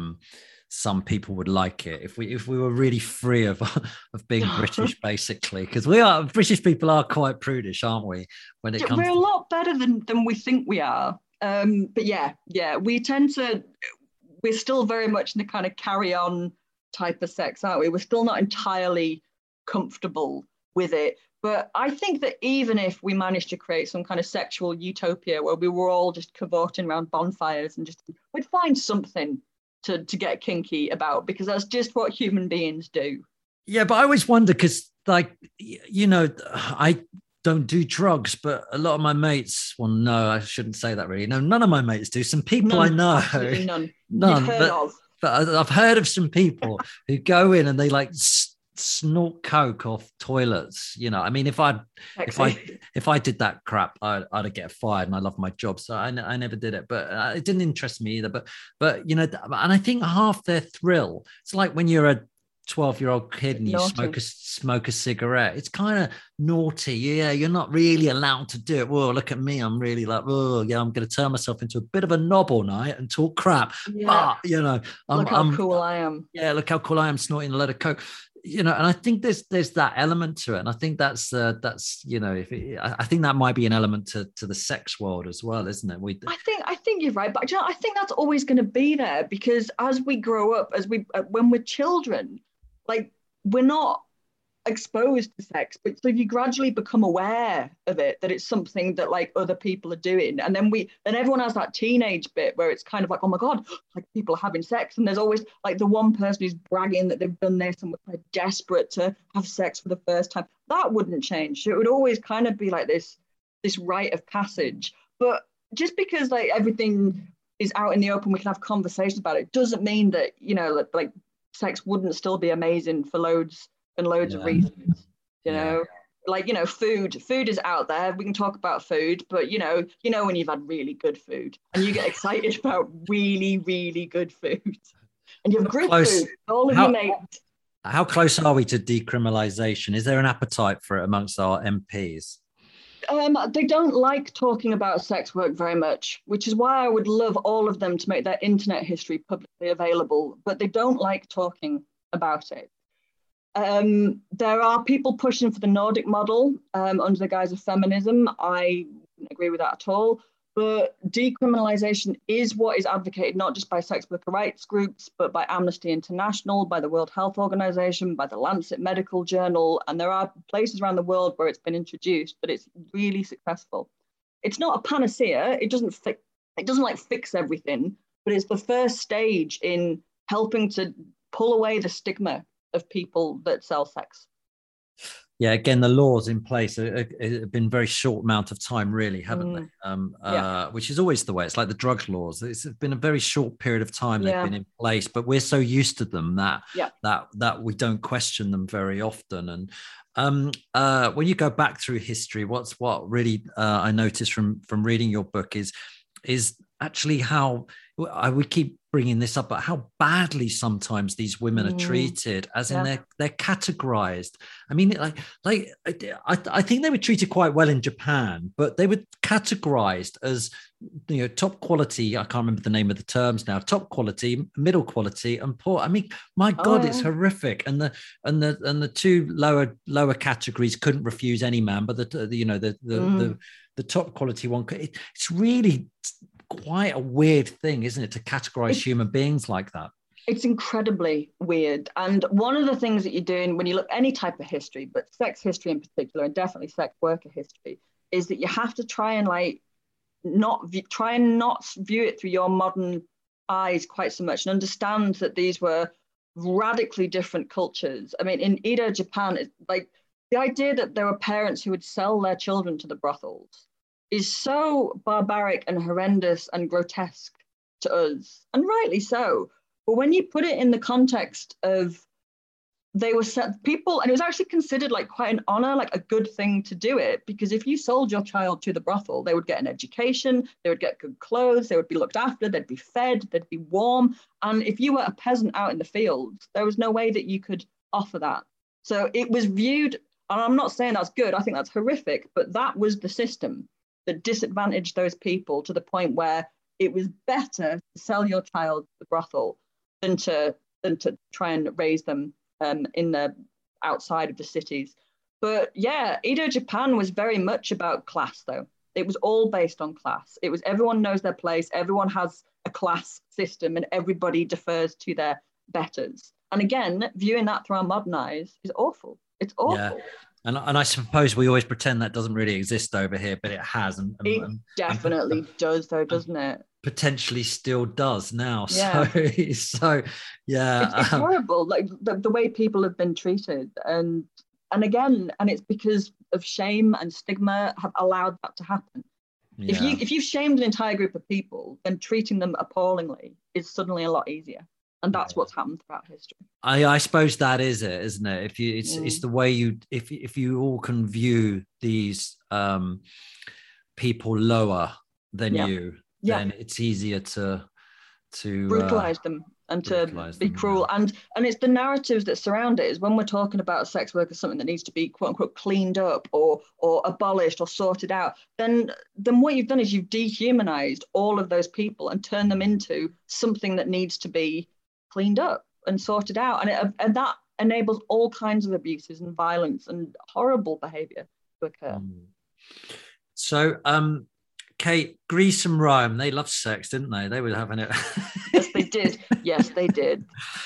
some people would like it? If we were really free of being British, basically, because British people are quite prudish, aren't we? When it comes, we're a lot better than we think we are. But yeah, we tend to. We're still very much in the kind of carry on type of sex, aren't we? We're still not entirely comfortable with it. But I think that even if we managed to create some kind of sexual utopia where we were all just cavorting around bonfires and we'd find something to get kinky about, because that's just what human beings do. Yeah, but I always wonder, because like, you know, I don't do drugs, but a lot of my mates, well, no, I shouldn't say that really. No, none of my mates do. Some people I know. Absolutely none. None. But I've heard of some people who go in and they like snort coke off toilets. You know, I mean, if I did that crap, I'd get fired, and I love my job, so I never did it. But it didn't interest me either. But you know, and I think half their thrill, it's like when you're a 12-year-old kid and you smoke a cigarette. It's kind of naughty. Yeah, you're not really allowed to do it. Whoa, look at me. I'm really like, oh yeah, I'm going to turn myself into a bit of a knob all night and talk crap. Yeah. But, you know, look how cool I am. Yeah, look how cool I am, snorting a load of coke. You know, and I think there's that element to it, and I think that's you know, I think that might be an element to the sex world as well, isn't it? I think you're right, but you know, I think that's always going to be there, because as we grow up, when we're children, like, we're not exposed to sex, but so you gradually become aware of it, that it's something that like other people are doing, and then everyone has that teenage bit where it's kind of like, oh my god, like people are having sex, and there's always like the one person who's bragging that they've done this and we're desperate to have sex for the first time. That wouldn't change. It would always kind of be like this rite of passage. But just because like everything is out in the open, we can have conversations about it, doesn't mean that, you know, like sex wouldn't still be amazing for loads and loads of reasons, you know. Like, you know, food is out there. We can talk about food, but you know when you've had really good food and you get excited about really, really good food, and you have group food, all of your mates. How close are we to decriminalization? Is there an appetite for it amongst our MPs? They don't like talking about sex work very much, which is why I would love all of them to make their internet history publicly available, but they don't like talking about it. There are people pushing for the Nordic model under the guise of feminism. I don't agree with that at all. But decriminalization is what is advocated not just by sex worker rights groups, but by Amnesty International, by the World Health Organization, by the Lancet Medical Journal. And there are places around the world where it's been introduced, but it's really successful. It's not a panacea. It doesn't fix everything, but it's the first stage in helping to pull away the stigma of people that sell sex. Yeah, again, the laws in place have been very short amount of time, really, haven't they? Which is always the way. It's like the drug laws. It's been a very short period of time they've been in place, but we're so used to them that we don't question them very often. And when you go back through history, what really I noticed from reading your book is actually how we keep bringing this up, but how badly sometimes these women are treated, as in they're categorized. I mean, I think they were treated quite well in Japan, but they were categorized as, you know, top quality. I can't remember the name of the terms now. Top quality, middle quality, and poor. I mean, my God, it's horrific. And the two lower categories couldn't refuse any man, but the top quality one. It's really quite a weird thing, isn't it, to categorize human beings like that? It's incredibly weird. And one of the things that you're doing when you look any type of history, but sex history in particular, and definitely sex worker history, is that you have to try and not view it through your modern eyes quite so much, and understand that these were radically different cultures. I mean, in Edo, Japan, it's like the idea that there were parents who would sell their children to the brothels is so barbaric and horrendous and grotesque to us, and rightly so. But when you put it in the context of they were set people, and it was actually considered like quite an honor, like a good thing to do it, because if you sold your child to the brothel, they would get an education, they would get good clothes, they would be looked after, they'd be fed, they'd be warm. And if you were a peasant out in the fields, there was no way that you could offer that. So it was viewed, and I'm not saying that's good, I think that's horrific, but that was the system that disadvantaged those people to the point where it was better to sell your child to the brothel than to try and raise them in the outside of the cities. But yeah, Edo Japan was very much about class, though. It was all based on class. It was everyone knows their place, everyone has a class system, and everybody defers to their betters. And again, viewing that through our modern eyes is awful. It's awful. Yeah. And I suppose we always pretend that doesn't really exist over here, but it has. It definitely does, though, doesn't it? Potentially still does now. Yeah. So yeah. It's horrible, like the way people have been treated. And again, and it's because of shame and stigma have allowed that to happen. Yeah. If you've shamed an entire group of people, then treating them appallingly is suddenly a lot easier. And that's what's happened throughout history. I suppose that is it, isn't it? It's the way if you all can view these people lower than you, then it's easier to brutalize them and to be cruel. And it's the narratives that surround it. Is when we're talking about sex work as something that needs to be quote unquote cleaned up or abolished or sorted out, then what you've done is you've dehumanized all of those people and turned them into something that needs to be cleaned up and sorted out, and that enables all kinds of abuses and violence and horrible behavior to occur. So Kate, Greece and Rome, they loved sex, didn't they? They were having it. Yes, they did. Yes, they did.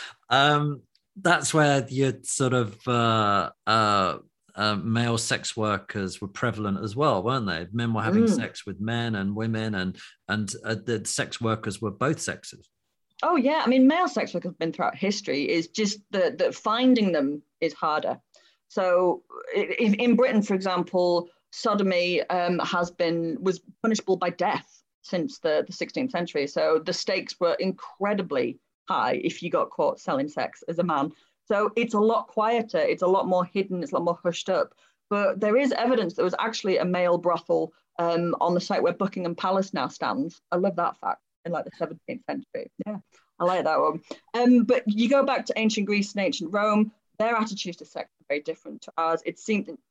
That's where your sort of male sex workers were prevalent as well, weren't they? Men were having sex with men and women, and the sex workers were both sexes. Oh yeah, I mean, male sex workers have been throughout history. Is just that finding them is harder. So in Britain, for example, sodomy was punishable by death since the 16th century. So the stakes were incredibly high if you got caught selling sex as a man. So it's a lot quieter, it's a lot more hidden, it's a lot more hushed up. But there is evidence there was actually a male brothel on the site where Buckingham Palace now stands. I love that fact, in like the 17th century. Yeah, I like that one. But you go back to ancient Greece and ancient Rome, their attitudes to sex are very different to ours. It's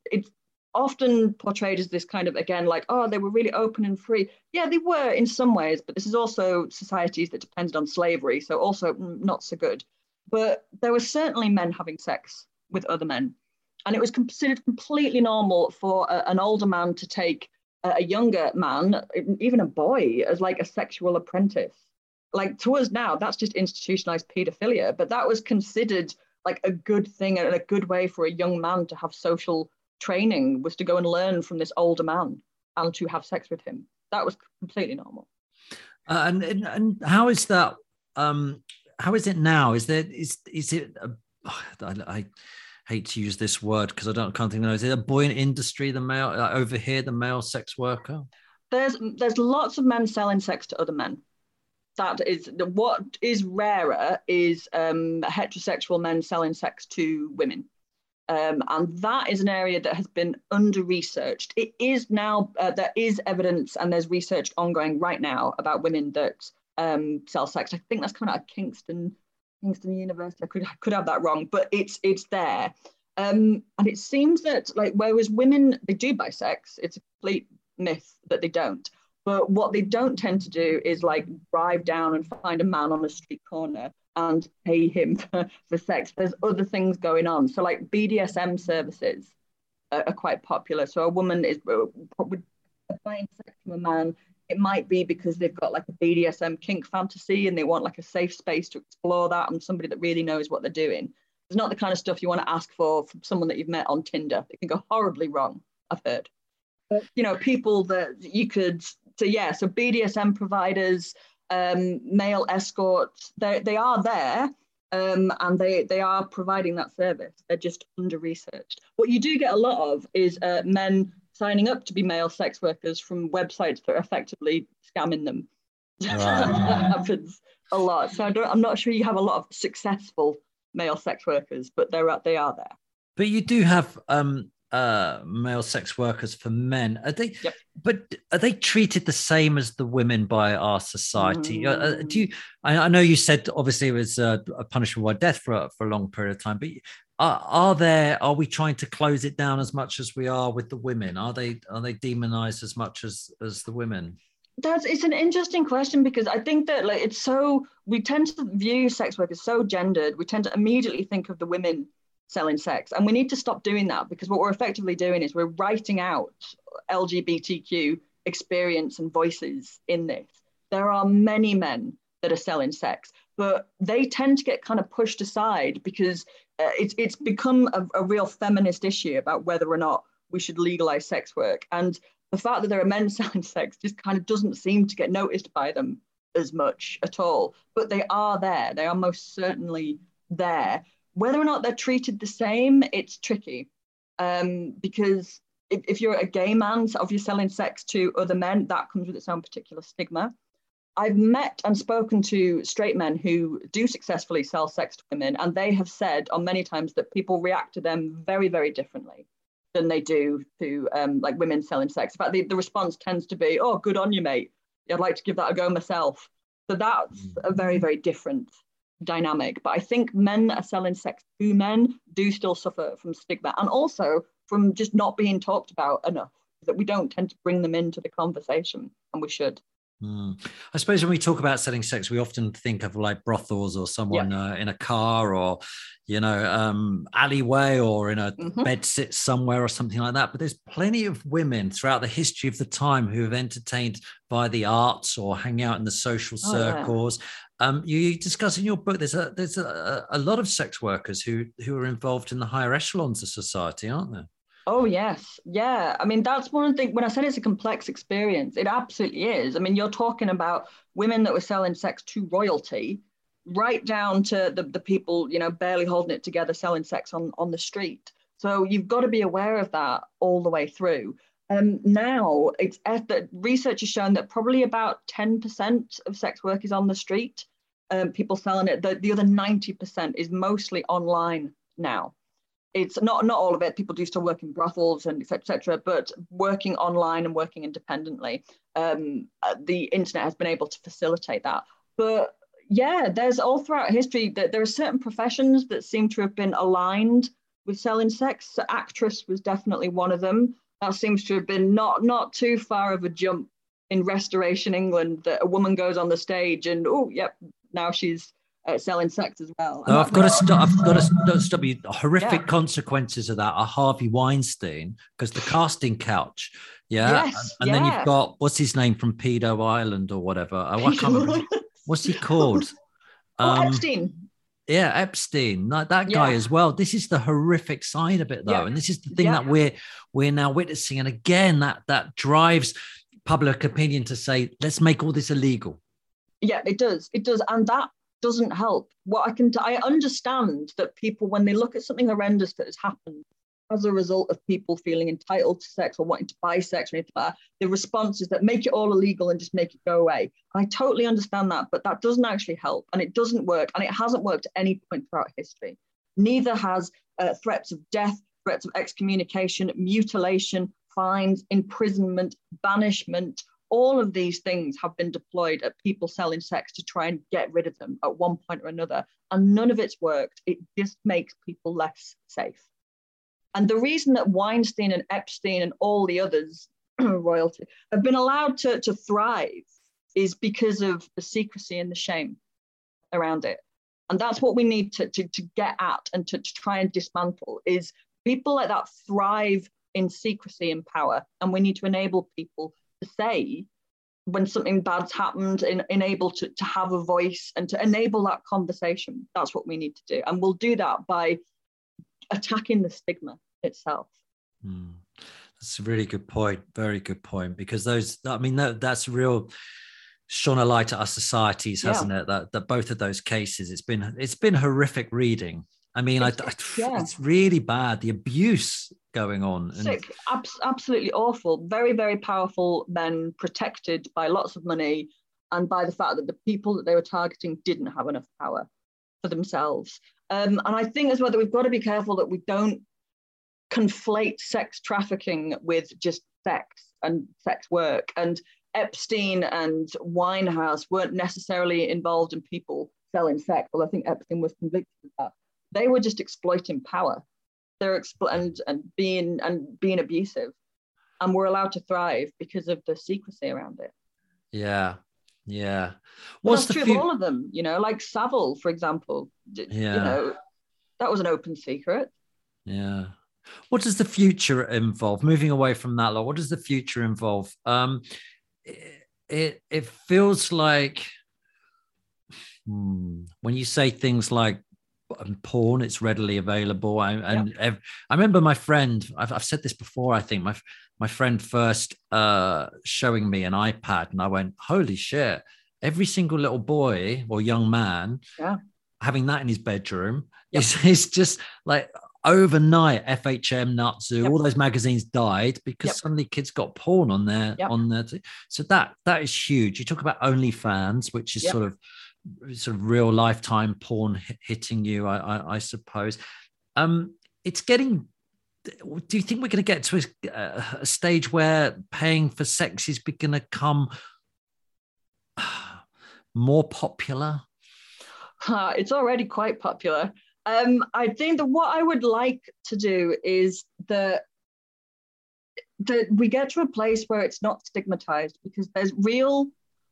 often portrayed as this kind of, again, like, oh, they were really open and free. Yeah, they were in some ways, but this is also societies that depended on slavery, so also not so good. But there were certainly men having sex with other men. And it was considered completely normal for an older man to take a younger man, even a boy, as like a sexual apprentice. Like, to us now, that's just institutionalized pedophilia, but that was considered like a good thing and a good way for a young man to have social training, was to go and learn from this older man and to have sex with him. That was completely normal. And how is that? How is it now? Is it? I hate to use this word because can't think of it. Is it a buoyant industry? The male over here, the male sex worker. There's lots of men selling sex to other men. That is what is rarer is heterosexual men selling sex to women. And that is an area that has been under-researched. It is now, there is evidence and there's research ongoing right now about women that sell sex. I think that's coming out of Kingston University. I could have that wrong, but it's there. And it seems that, like, whereas women, they do buy sex, it's a complete myth that they don't. But what they don't tend to do is like drive down and find a man on a street corner and pay him for sex. There's other things going on. So like BDSM services are quite popular. So a woman is probably buying sex from a man. It might be because they've got like a BDSM kink fantasy and they want like a safe space to explore that and somebody that really knows what they're doing. It's not the kind of stuff you want to ask for from someone that you've met on Tinder. It can go horribly wrong, I've heard. But, you know, people that you could, so BDSM providers, male escorts, they are there and they are providing that service. They're just under-researched. What you do get a lot of is men signing up to be male sex workers from websites that are effectively scamming them. Right. That happens a lot. So I'm not sure you have a lot of successful male sex workers, but they are there. But you do have male sex workers for men. Are they? Yep. But are they treated the same as the women by our society? Do you? I know you said obviously it was a punishment by death for a long period of time, but are we trying to close it down as much as we are with the women? Are they demonized as much as the women? It's an interesting question, because I think that we tend to view sex work as so gendered. We tend to immediately think of the women selling sex, and we need to stop doing that, because what we're effectively doing is we're writing out LGBTQ experience and voices in this. There are many men that are selling sex, but they tend to get kind of pushed aside because it's become a real feminist issue about whether or not we should legalize sex work. And the fact that there are men selling sex just kind of doesn't seem to get noticed by them as much at all. But they are there. They are most certainly there. Whether or not they're treated the same, it's tricky. Because if you're a gay man, so if you're selling sex to other men, that comes with its own particular stigma. I've met and spoken to straight men who do successfully sell sex to women, and they have said on many times that people react to them very, very differently than they do to like women selling sex. In fact, the response tends to be, "Oh, good on you, mate. I'd like to give that a go myself." So that's a very, very different dynamic. But I think men are selling sex to men do still suffer from stigma, and also from just not being talked about enough, that we don't tend to bring them into the conversation, and we should. I suppose when we talk about selling sex, we often think of like brothels or someone in a car or, alleyway or in a bed sit somewhere or something like that. But there's plenty of women throughout the history of the time who have entertained by the arts or hang out in the social circles. You discuss in your book, there's a lot of sex workers who are involved in the higher echelons of society, aren't there? Oh, yes. Yeah. I mean, that's one of the things, when I said it's a complex experience, it absolutely is. I mean, you're talking about women that were selling sex to royalty, right down to the people, barely holding it together, selling sex on the street. So you've got to be aware of that all the way through. Now, that research has shown that probably about 10% of sex work is on the street, people selling it. The other 90% is mostly online now. It's not all of it. People do still work in brothels and et cetera, but working online and working independently, the internet has been able to facilitate that. But yeah, there's all throughout history that there are certain professions that seem to have been aligned with selling sex. So actress was definitely one of them. That seems to have been not too far of a jump in Restoration England, that a woman goes on the stage and now she's selling sex as well. No, I've got to stop you. Horrific consequences of that are Harvey Weinstein, because the casting couch. Yeah. Yes, and then you've got, what's his name from Pedo Island or whatever. I can't remember. What's he called? Epstein. Yeah, Epstein, that guy as well. This is the horrific side of it, though, and this is the thing that we're now witnessing. And again, that drives public opinion to say, let's make all this illegal. Yeah, it does, and that doesn't help. I understand that people, when they look at something horrendous that has happened as a result of people feeling entitled to sex or wanting to buy sex or anything like that, the response is that make it all illegal and just make it go away. I totally understand that, but that doesn't actually help, and it doesn't work, and it hasn't worked at any point throughout history. Neither has threats of death, threats of excommunication, mutilation, fines, imprisonment, banishment. All of these things have been deployed at people selling sex to try and get rid of them at one point or another, and none of it's worked. It just makes people less safe. And the reason that Weinstein and Epstein and all the others, royalty, have been allowed to thrive is because of the secrecy and the shame around it. And that's what we need to get at and to try and dismantle, is people like that thrive in secrecy and power. And we need to enable people to say when something bad's happened, enable to have a voice and to enable that conversation. That's what we need to do. And we'll do that by attacking the stigma itself. That's a really good point. Very good point. Because that's real shone a light at our societies, hasn't it? That both of those cases, it's been horrific reading. I mean, it's really bad, the abuse going on. Sick, absolutely awful. Very, very powerful men protected by lots of money and by the fact that the people that they were targeting didn't have enough power for themselves. And I think as well that we've got to be careful that we don't conflate sex trafficking with just sex and sex work. And Epstein and Winehouse weren't necessarily involved in people selling sex. Well, I think Epstein was convicted of that. They were just exploiting power. They're and being abusive, and we're allowed to thrive because of the secrecy around it. Yeah. That's true of all of them, like Savile, for example. That was an open secret. Yeah. What does the future involve? Moving away from that, what does the future involve? It feels like when you say things like porn, it's readily available. I remember my friend, I've said this before, I think my friend first showing me an iPad, and I went, holy shit, every single little boy or young man having that in his bedroom is just like overnight. FHM, Nutzu, all those magazines died because suddenly kids got porn on their so that is huge. You talk about OnlyFans, which is sort of real lifetime porn hitting you, I suppose. It's getting, do you think we're going to get to a stage where paying for sex is going to come more popular? It's already quite popular. I think that what I would like to do is that we get to a place where it's not stigmatized, because there's real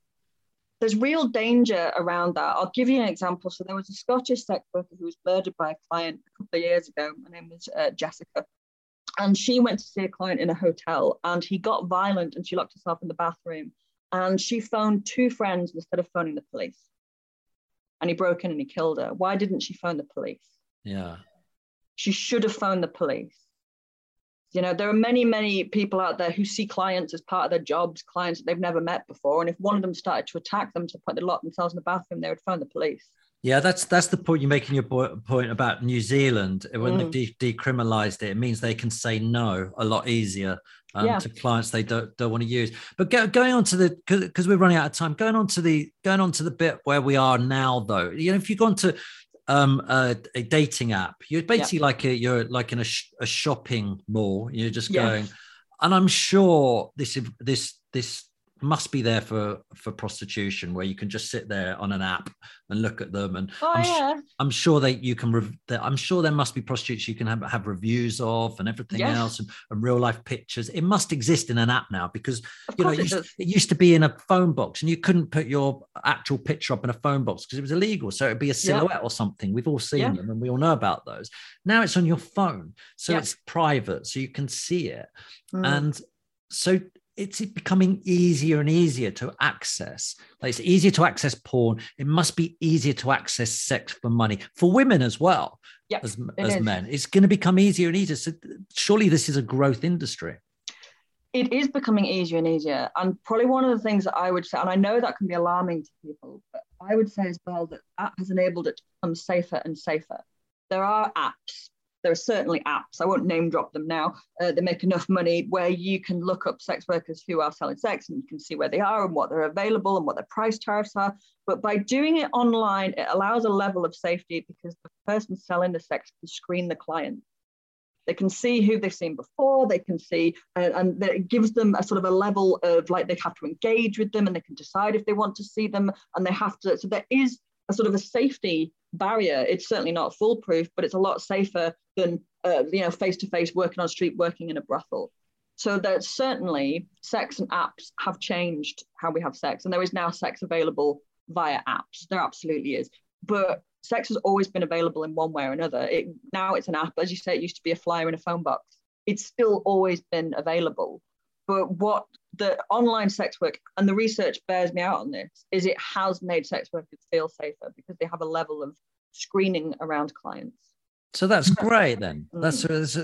danger around that. I'll give you an example. So there was a Scottish sex worker who was murdered by a client a couple of years ago. My name was Jessica. And she went to see a client in a hotel, and he got violent and she locked herself in the bathroom. And she phoned 2 friends instead of phoning the police. And he broke in and he killed her. Why didn't she phone the police? Yeah. She should have phoned the police. There are many, many people out there who see clients as part of their jobs, clients that they've never met before. And if one of them started to attack them to the put they lock themselves in the bathroom, they would phone the police. Yeah, that's the point you're making. Your point about New Zealand, when they've decriminalized it, it means they can say no a lot easier to clients they don't want to use. But going on to the, because we're running out of time, going on to the bit where we are now, though. You know, if you've gone to a dating app, you're basically you're like in a shopping mall. You're just going, and I'm sure this must be there for prostitution, where you can just sit there on an app and look at them. And I'm sure that you can. I'm sure there must be prostitutes you can have reviews of and everything else, and real life pictures. It must exist in an app now, because it used to be in a phone box, and you couldn't put your actual picture up in a phone box because it was illegal. So it'd be a silhouette or something. We've all seen them, and we all know about those. Now it's on your phone, so it's private, so you can see it, and so it's becoming easier and easier to access. Like, it's easier to access porn. It must be easier to access sex for money for women as well as men. It's going to become easier and easier. So surely this is a growth industry. It is becoming easier and easier. And probably one of the things that I would say, and I know that can be alarming to people, but I would say as well that that has enabled it to become safer and safer. There are apps. There are certainly apps, I won't name drop them now, they make enough money where you can look up sex workers who are selling sex, and you can see where they are and what they're available and what their price tariffs are. But by doing it online, it allows a level of safety, because the person selling the sex can screen the client. They can see who they've seen before, they can see, and it gives them a sort of a level of, like, they have to engage with them, and they can decide if they want to see them, and they have to, so there is a sort of a safety barrier. It's certainly not foolproof, but it's a lot safer than face-to-face working on a street, working in a brothel. So that certainly sex and apps have changed how we have sex, and there is now sex available via apps. There absolutely is, but sex has always been available in one way or another. Now it's an app, as you say. It used to be a flyer in a phone box. It's still always been available. But what the online sex work, and the research bears me out on this, is it has made sex workers feel safer, because they have a level of screening around clients. So that's great then. That's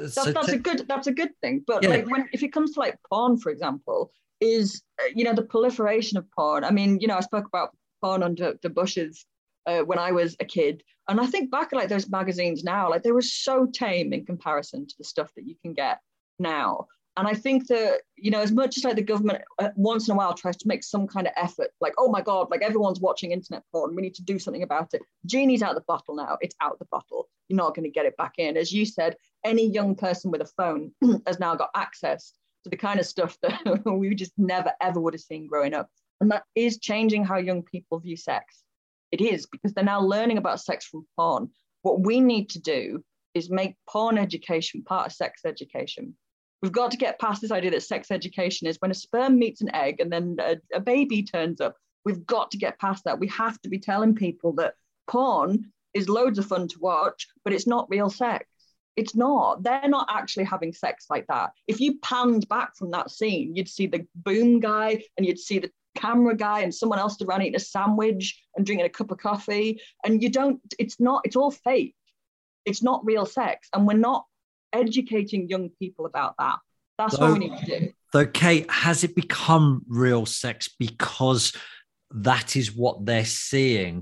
a good thing. But if it comes to like porn, for example, is the proliferation of porn. I mean, I spoke about porn under the bushes when I was a kid, and I think back at like those magazines now, like they were so tame in comparison to the stuff that you can get now. And I think that, as much as like the government once in a while tries to make some kind of effort, like, oh my God, like everyone's watching internet porn, we need to do something about it. Genie's out the bottle now. It's out the bottle. You're not going to get it back in. As you said, any young person with a phone has now got access to the kind of stuff that we just never, ever would have seen growing up. And that is changing how young people view sex. It is, because they're now learning about sex from porn. What we need to do is make porn education part of sex education. We've got to get past this idea that sex education is when a sperm meets an egg and then a baby turns up. We've got to get past that. We have to be telling people that porn is loads of fun to watch, but it's not real sex. It's not. They're not actually having sex like that. If you panned back from that scene, you'd see the boom guy and you'd see the camera guy and someone else around eating a sandwich and drinking a cup of coffee. And it's all fake. It's not real sex. And we're not educating young people about that. That's what we need to do. Though, Kate, has it become real sex because that is what they're seeing?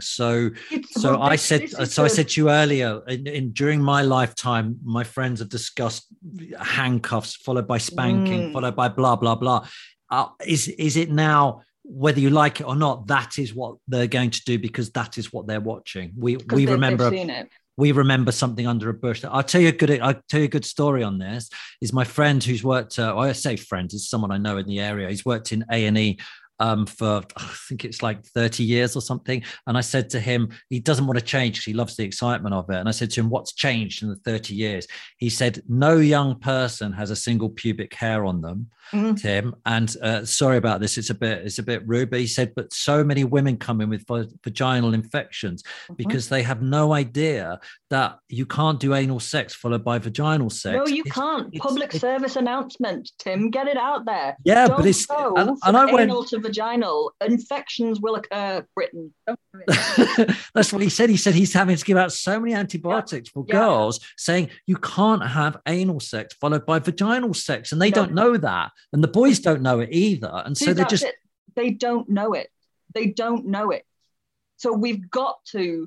I said to you earlier, during my lifetime, my friends have discussed handcuffs followed by spanking, followed by blah blah blah. Is it now, whether you like it or not, that is what they're going to do because that is what they're watching? We remember. Seen it. We remember something under a bush. I'll tell you a good story on this. Is my friend who's worked, I say friend, is someone I know in the area. He's worked in A&E for, I think it's like 30 years or something. And I said to him, he doesn't want to change because he loves the excitement of it. And I said to him, what's changed in the 30 years? He said, no young person has a single pubic hair on them, Tim. And sorry about this, it's a bit rude, but he said, but so many women come in with vaginal infections because they have no idea that you can't do anal sex followed by vaginal sex. No, you can't. Public service announcement, Tim, get it out there. Yeah, Don't but it's go and I went anal to vaginal. Infections will occur, Britain. Don't do it. That's what he said. He said he's having to give out so many antibiotics for girls, saying you can't have anal sex followed by vaginal sex, and they don't know that, and the boys don't know it either, and so they don't know it. They don't know it. So we've got to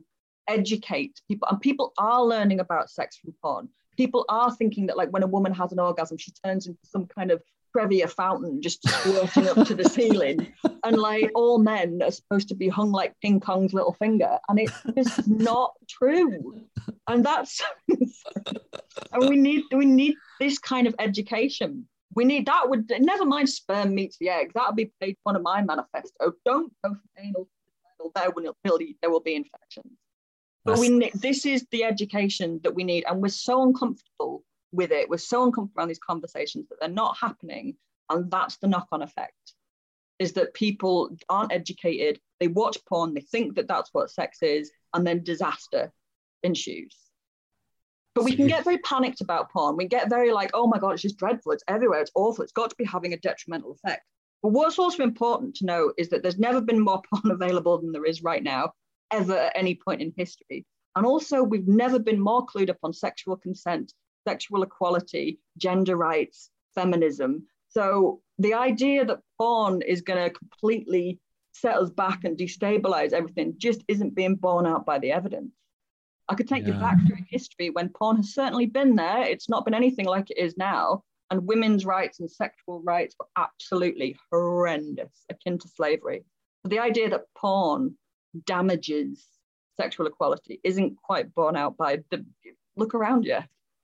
educate people, and people are learning about sex from porn. People are thinking that like when a woman has an orgasm, she turns into some kind of Trevier fountain just squirting up to the ceiling, and like all men are supposed to be hung like King Kong's little finger, and it's just not true. And that's and we need this kind of education. We need that. Would never mind sperm meets the egg. That would be page one of my manifesto. Don't go from anal to vaginal. There will be infections. But this is the education that we need, and we're so uncomfortable with it. We're so uncomfortable around these conversations that they're not happening, and that's the knock-on effect, is that people aren't educated. They watch porn, they think that that's what sex is, and then disaster ensues. But we can get very panicked about porn. We get very like, oh my God, it's just dreadful. It's everywhere. It's awful. It's got to be having a detrimental effect. But what's also important to know is that there's never been more porn available than there is right now, ever at any point in history. And also, we've never been more clued up on sexual consent, sexual equality, gender rights, feminism. So the idea that porn is going to completely set us back and destabilize everything just isn't being borne out by the evidence. I could take you back through history when porn has certainly been there. It's not been anything like it is now. And women's rights and sexual rights were absolutely horrendous, akin to slavery. So the idea that porn damages sexual equality isn't quite borne out by the look around you.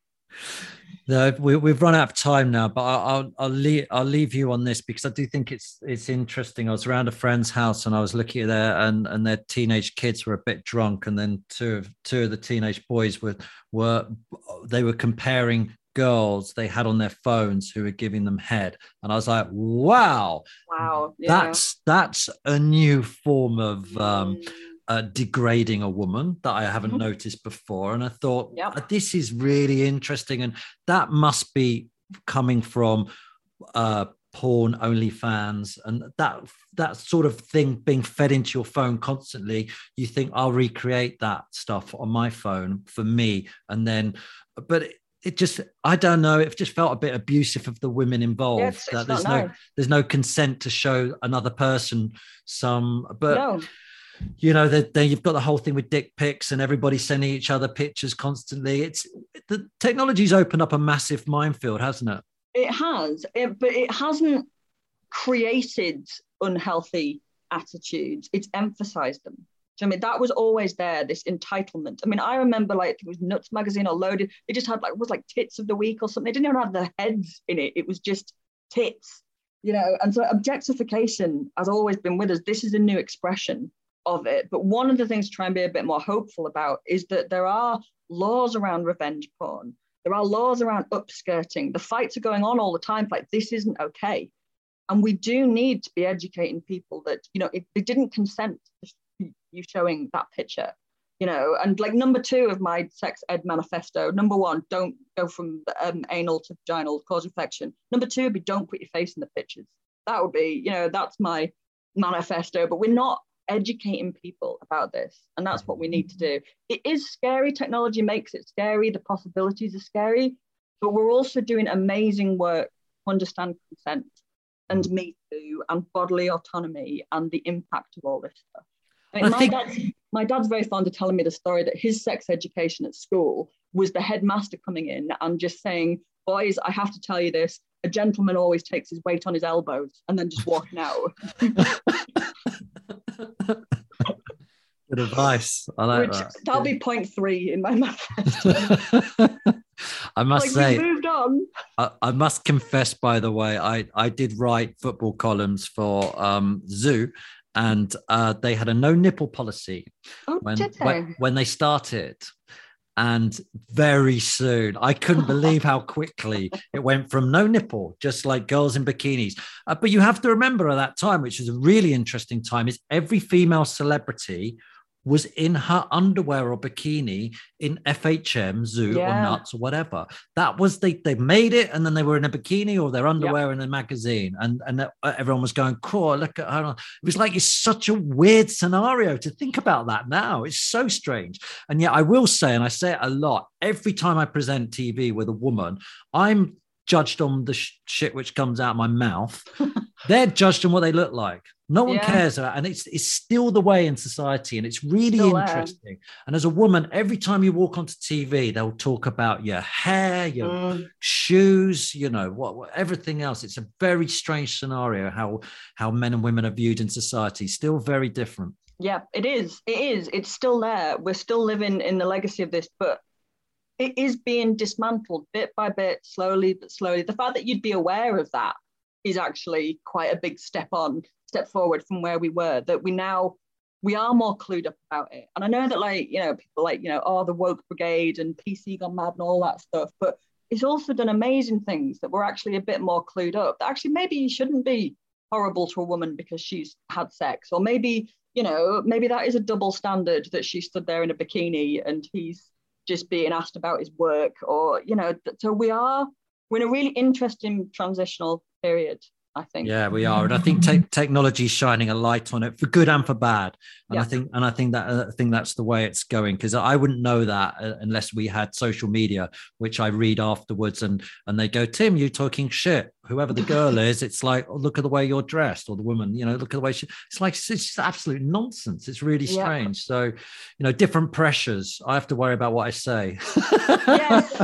No, we've run out of time now, but I'll leave you on this because I do think it's interesting. I was around a friend's house and I was looking at and their teenage kids were a bit drunk, and then two of the teenage boys were comparing girls they had on their phones who were giving them head, and I was like, wow, yeah. that's a new form of degrading a woman that I haven't noticed before. And I thought, this is really interesting. And that must be coming from porn, OnlyFans, and that sort of thing being fed into your phone constantly. You think, I'll recreate that stuff on my phone for me. And then, but it just, I don't know, it just felt a bit abusive of the women involved. Yeah, that there's no consent to show another person you know, then you've got the whole thing with dick pics and everybody sending each other pictures constantly. It's the technology's opened up a massive minefield, hasn't it? It has, but it hasn't created unhealthy attitudes. It's emphasized them. So, I mean, that was always there, this entitlement. I mean, I remember like it was Nuts magazine or Loaded. They just had like tits of the week or something. They didn't even have their heads in it. It was just tits, you know. And so objectification has always been with us. This is a new expression of it. But one of the things to try and be a bit more hopeful about is that there are laws around revenge porn. There are laws around upskirting. The fights are going on all the time. Like, this isn't okay. And we do need to be educating people that, you know, if they didn't consent to you showing that picture, you know. And like number 2 of my sex ed manifesto, number 1, don't go from anal to vaginal, cause infection. Number 2 would be don't put your face in the pictures. That would be, you know, that's my manifesto. But we're not educating people about this, and that's what we need to do. It is scary. Technology makes it scary. The possibilities are scary, but we're also doing amazing work to understand consent and Me Too and bodily autonomy and the impact of all this stuff. I mean, my dad's very fond of telling me the story that his sex education at school was the headmaster coming in and just saying, boys, I have to tell you this, a gentleman always takes his weight on his elbows, and then just walking out. Good advice. I like that. That'll be point 3 in my manifesto. I must say, we moved on. I must confess, by the way, I did write football columns for Zoo, and they had a no nipple policy when they started. And very soon, I couldn't believe how quickly it went from no nipple, just like girls in bikinis. But you have to remember at that time, which is a really interesting time, is every female celebrity was in her underwear or bikini in FHM, Zoo, or Nuts, or whatever. That was, they made it, and then they were in a bikini or their underwear in a magazine, and everyone was going, cool, look at her. It was like, it's such a weird scenario to think about that now. It's so strange. And yet I will say, and I say it a lot, every time I present TV with a woman, I'm judged on the shit which comes out of my mouth. They're judged on what they look like. No one cares about, and it's still the way in society, and it's really still interesting. And as a woman, every time you walk onto TV, they'll talk about your hair, your shoes, you know, what everything else. It's a very strange scenario how men and women are viewed in society. Still very different. Yeah, it is. It's still there. We're still living in the legacy of this, but it is being dismantled bit by bit, slowly but slowly. The fact that you'd be aware of that is actually quite a big step forward from where we were, that we are more clued up about it. And I know that, like, you know, people like, you know, the woke brigade and PC gone mad and all that stuff, but it's also done amazing things that we're actually a bit more clued up. That actually maybe you shouldn't be horrible to a woman because she's had sex, or maybe, you know, maybe that is a double standard, that she stood there in a bikini and he's just being asked about his work, or, you know, so we're in a really interesting transitional period, I think. Yeah, we are, and I think technology is shining a light on it for good and for bad. And I think that's the way it's going, because I wouldn't know that unless we had social media, which I read afterwards, and they go, Tim, you talking shit. Whoever the girl is, it's like, oh, look at the way you're dressed, or the woman, you know, look at the way it's like, it's just absolute nonsense. It's really strange. So, you know, different pressures. I have to worry about what I say. Yes.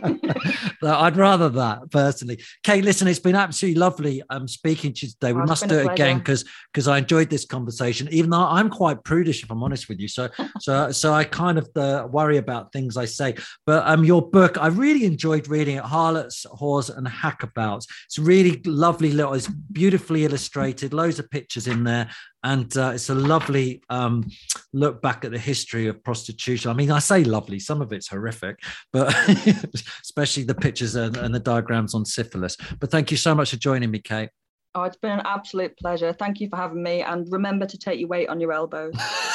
I'd rather that, personally. Kate, listen, it's been absolutely lovely speaking to you today. We must do it again, because I enjoyed this conversation, even though I'm quite prudish, if I'm honest with you. So I kind of worry about things I say. But your book, I really enjoyed reading it, Harlots, Whores and Hackabouts. It's really lovely little, it's beautifully illustrated, loads of pictures in there. And it's a lovely look back at the history of prostitution. I mean, I say lovely, some of it's horrific, but especially the pictures and the diagrams on syphilis. But thank you so much for joining me, Kate. Oh, it's been an absolute pleasure. Thank you for having me. And remember to take your weight on your elbows.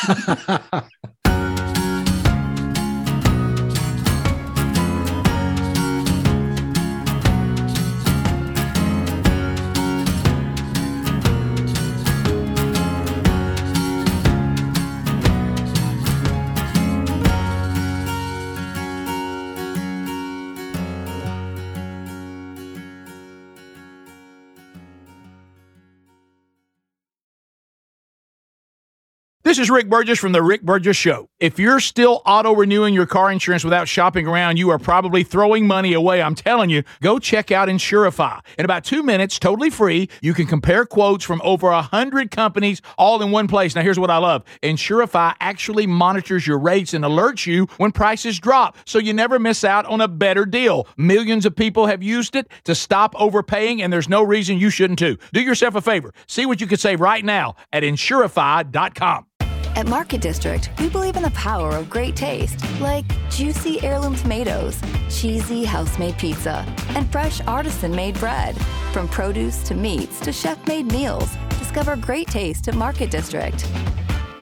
This is Rick Burgess from The Rick Burgess Show. If you're still auto-renewing your car insurance without shopping around, you are probably throwing money away. I'm telling you, go check out Insurify. In about 2 minutes, totally free, you can compare quotes from over 100 companies all in one place. Now, here's what I love. Insurify actually monitors your rates and alerts you when prices drop, so you never miss out on a better deal. Millions of people have used it to stop overpaying, and there's no reason you shouldn't too. Do yourself a favor. See what you can save right now at Insurify.com. At Market District, we believe in the power of great taste, like juicy heirloom tomatoes, cheesy house-made pizza, and fresh artisan-made bread. From produce to meats to chef-made meals, discover great taste at Market District.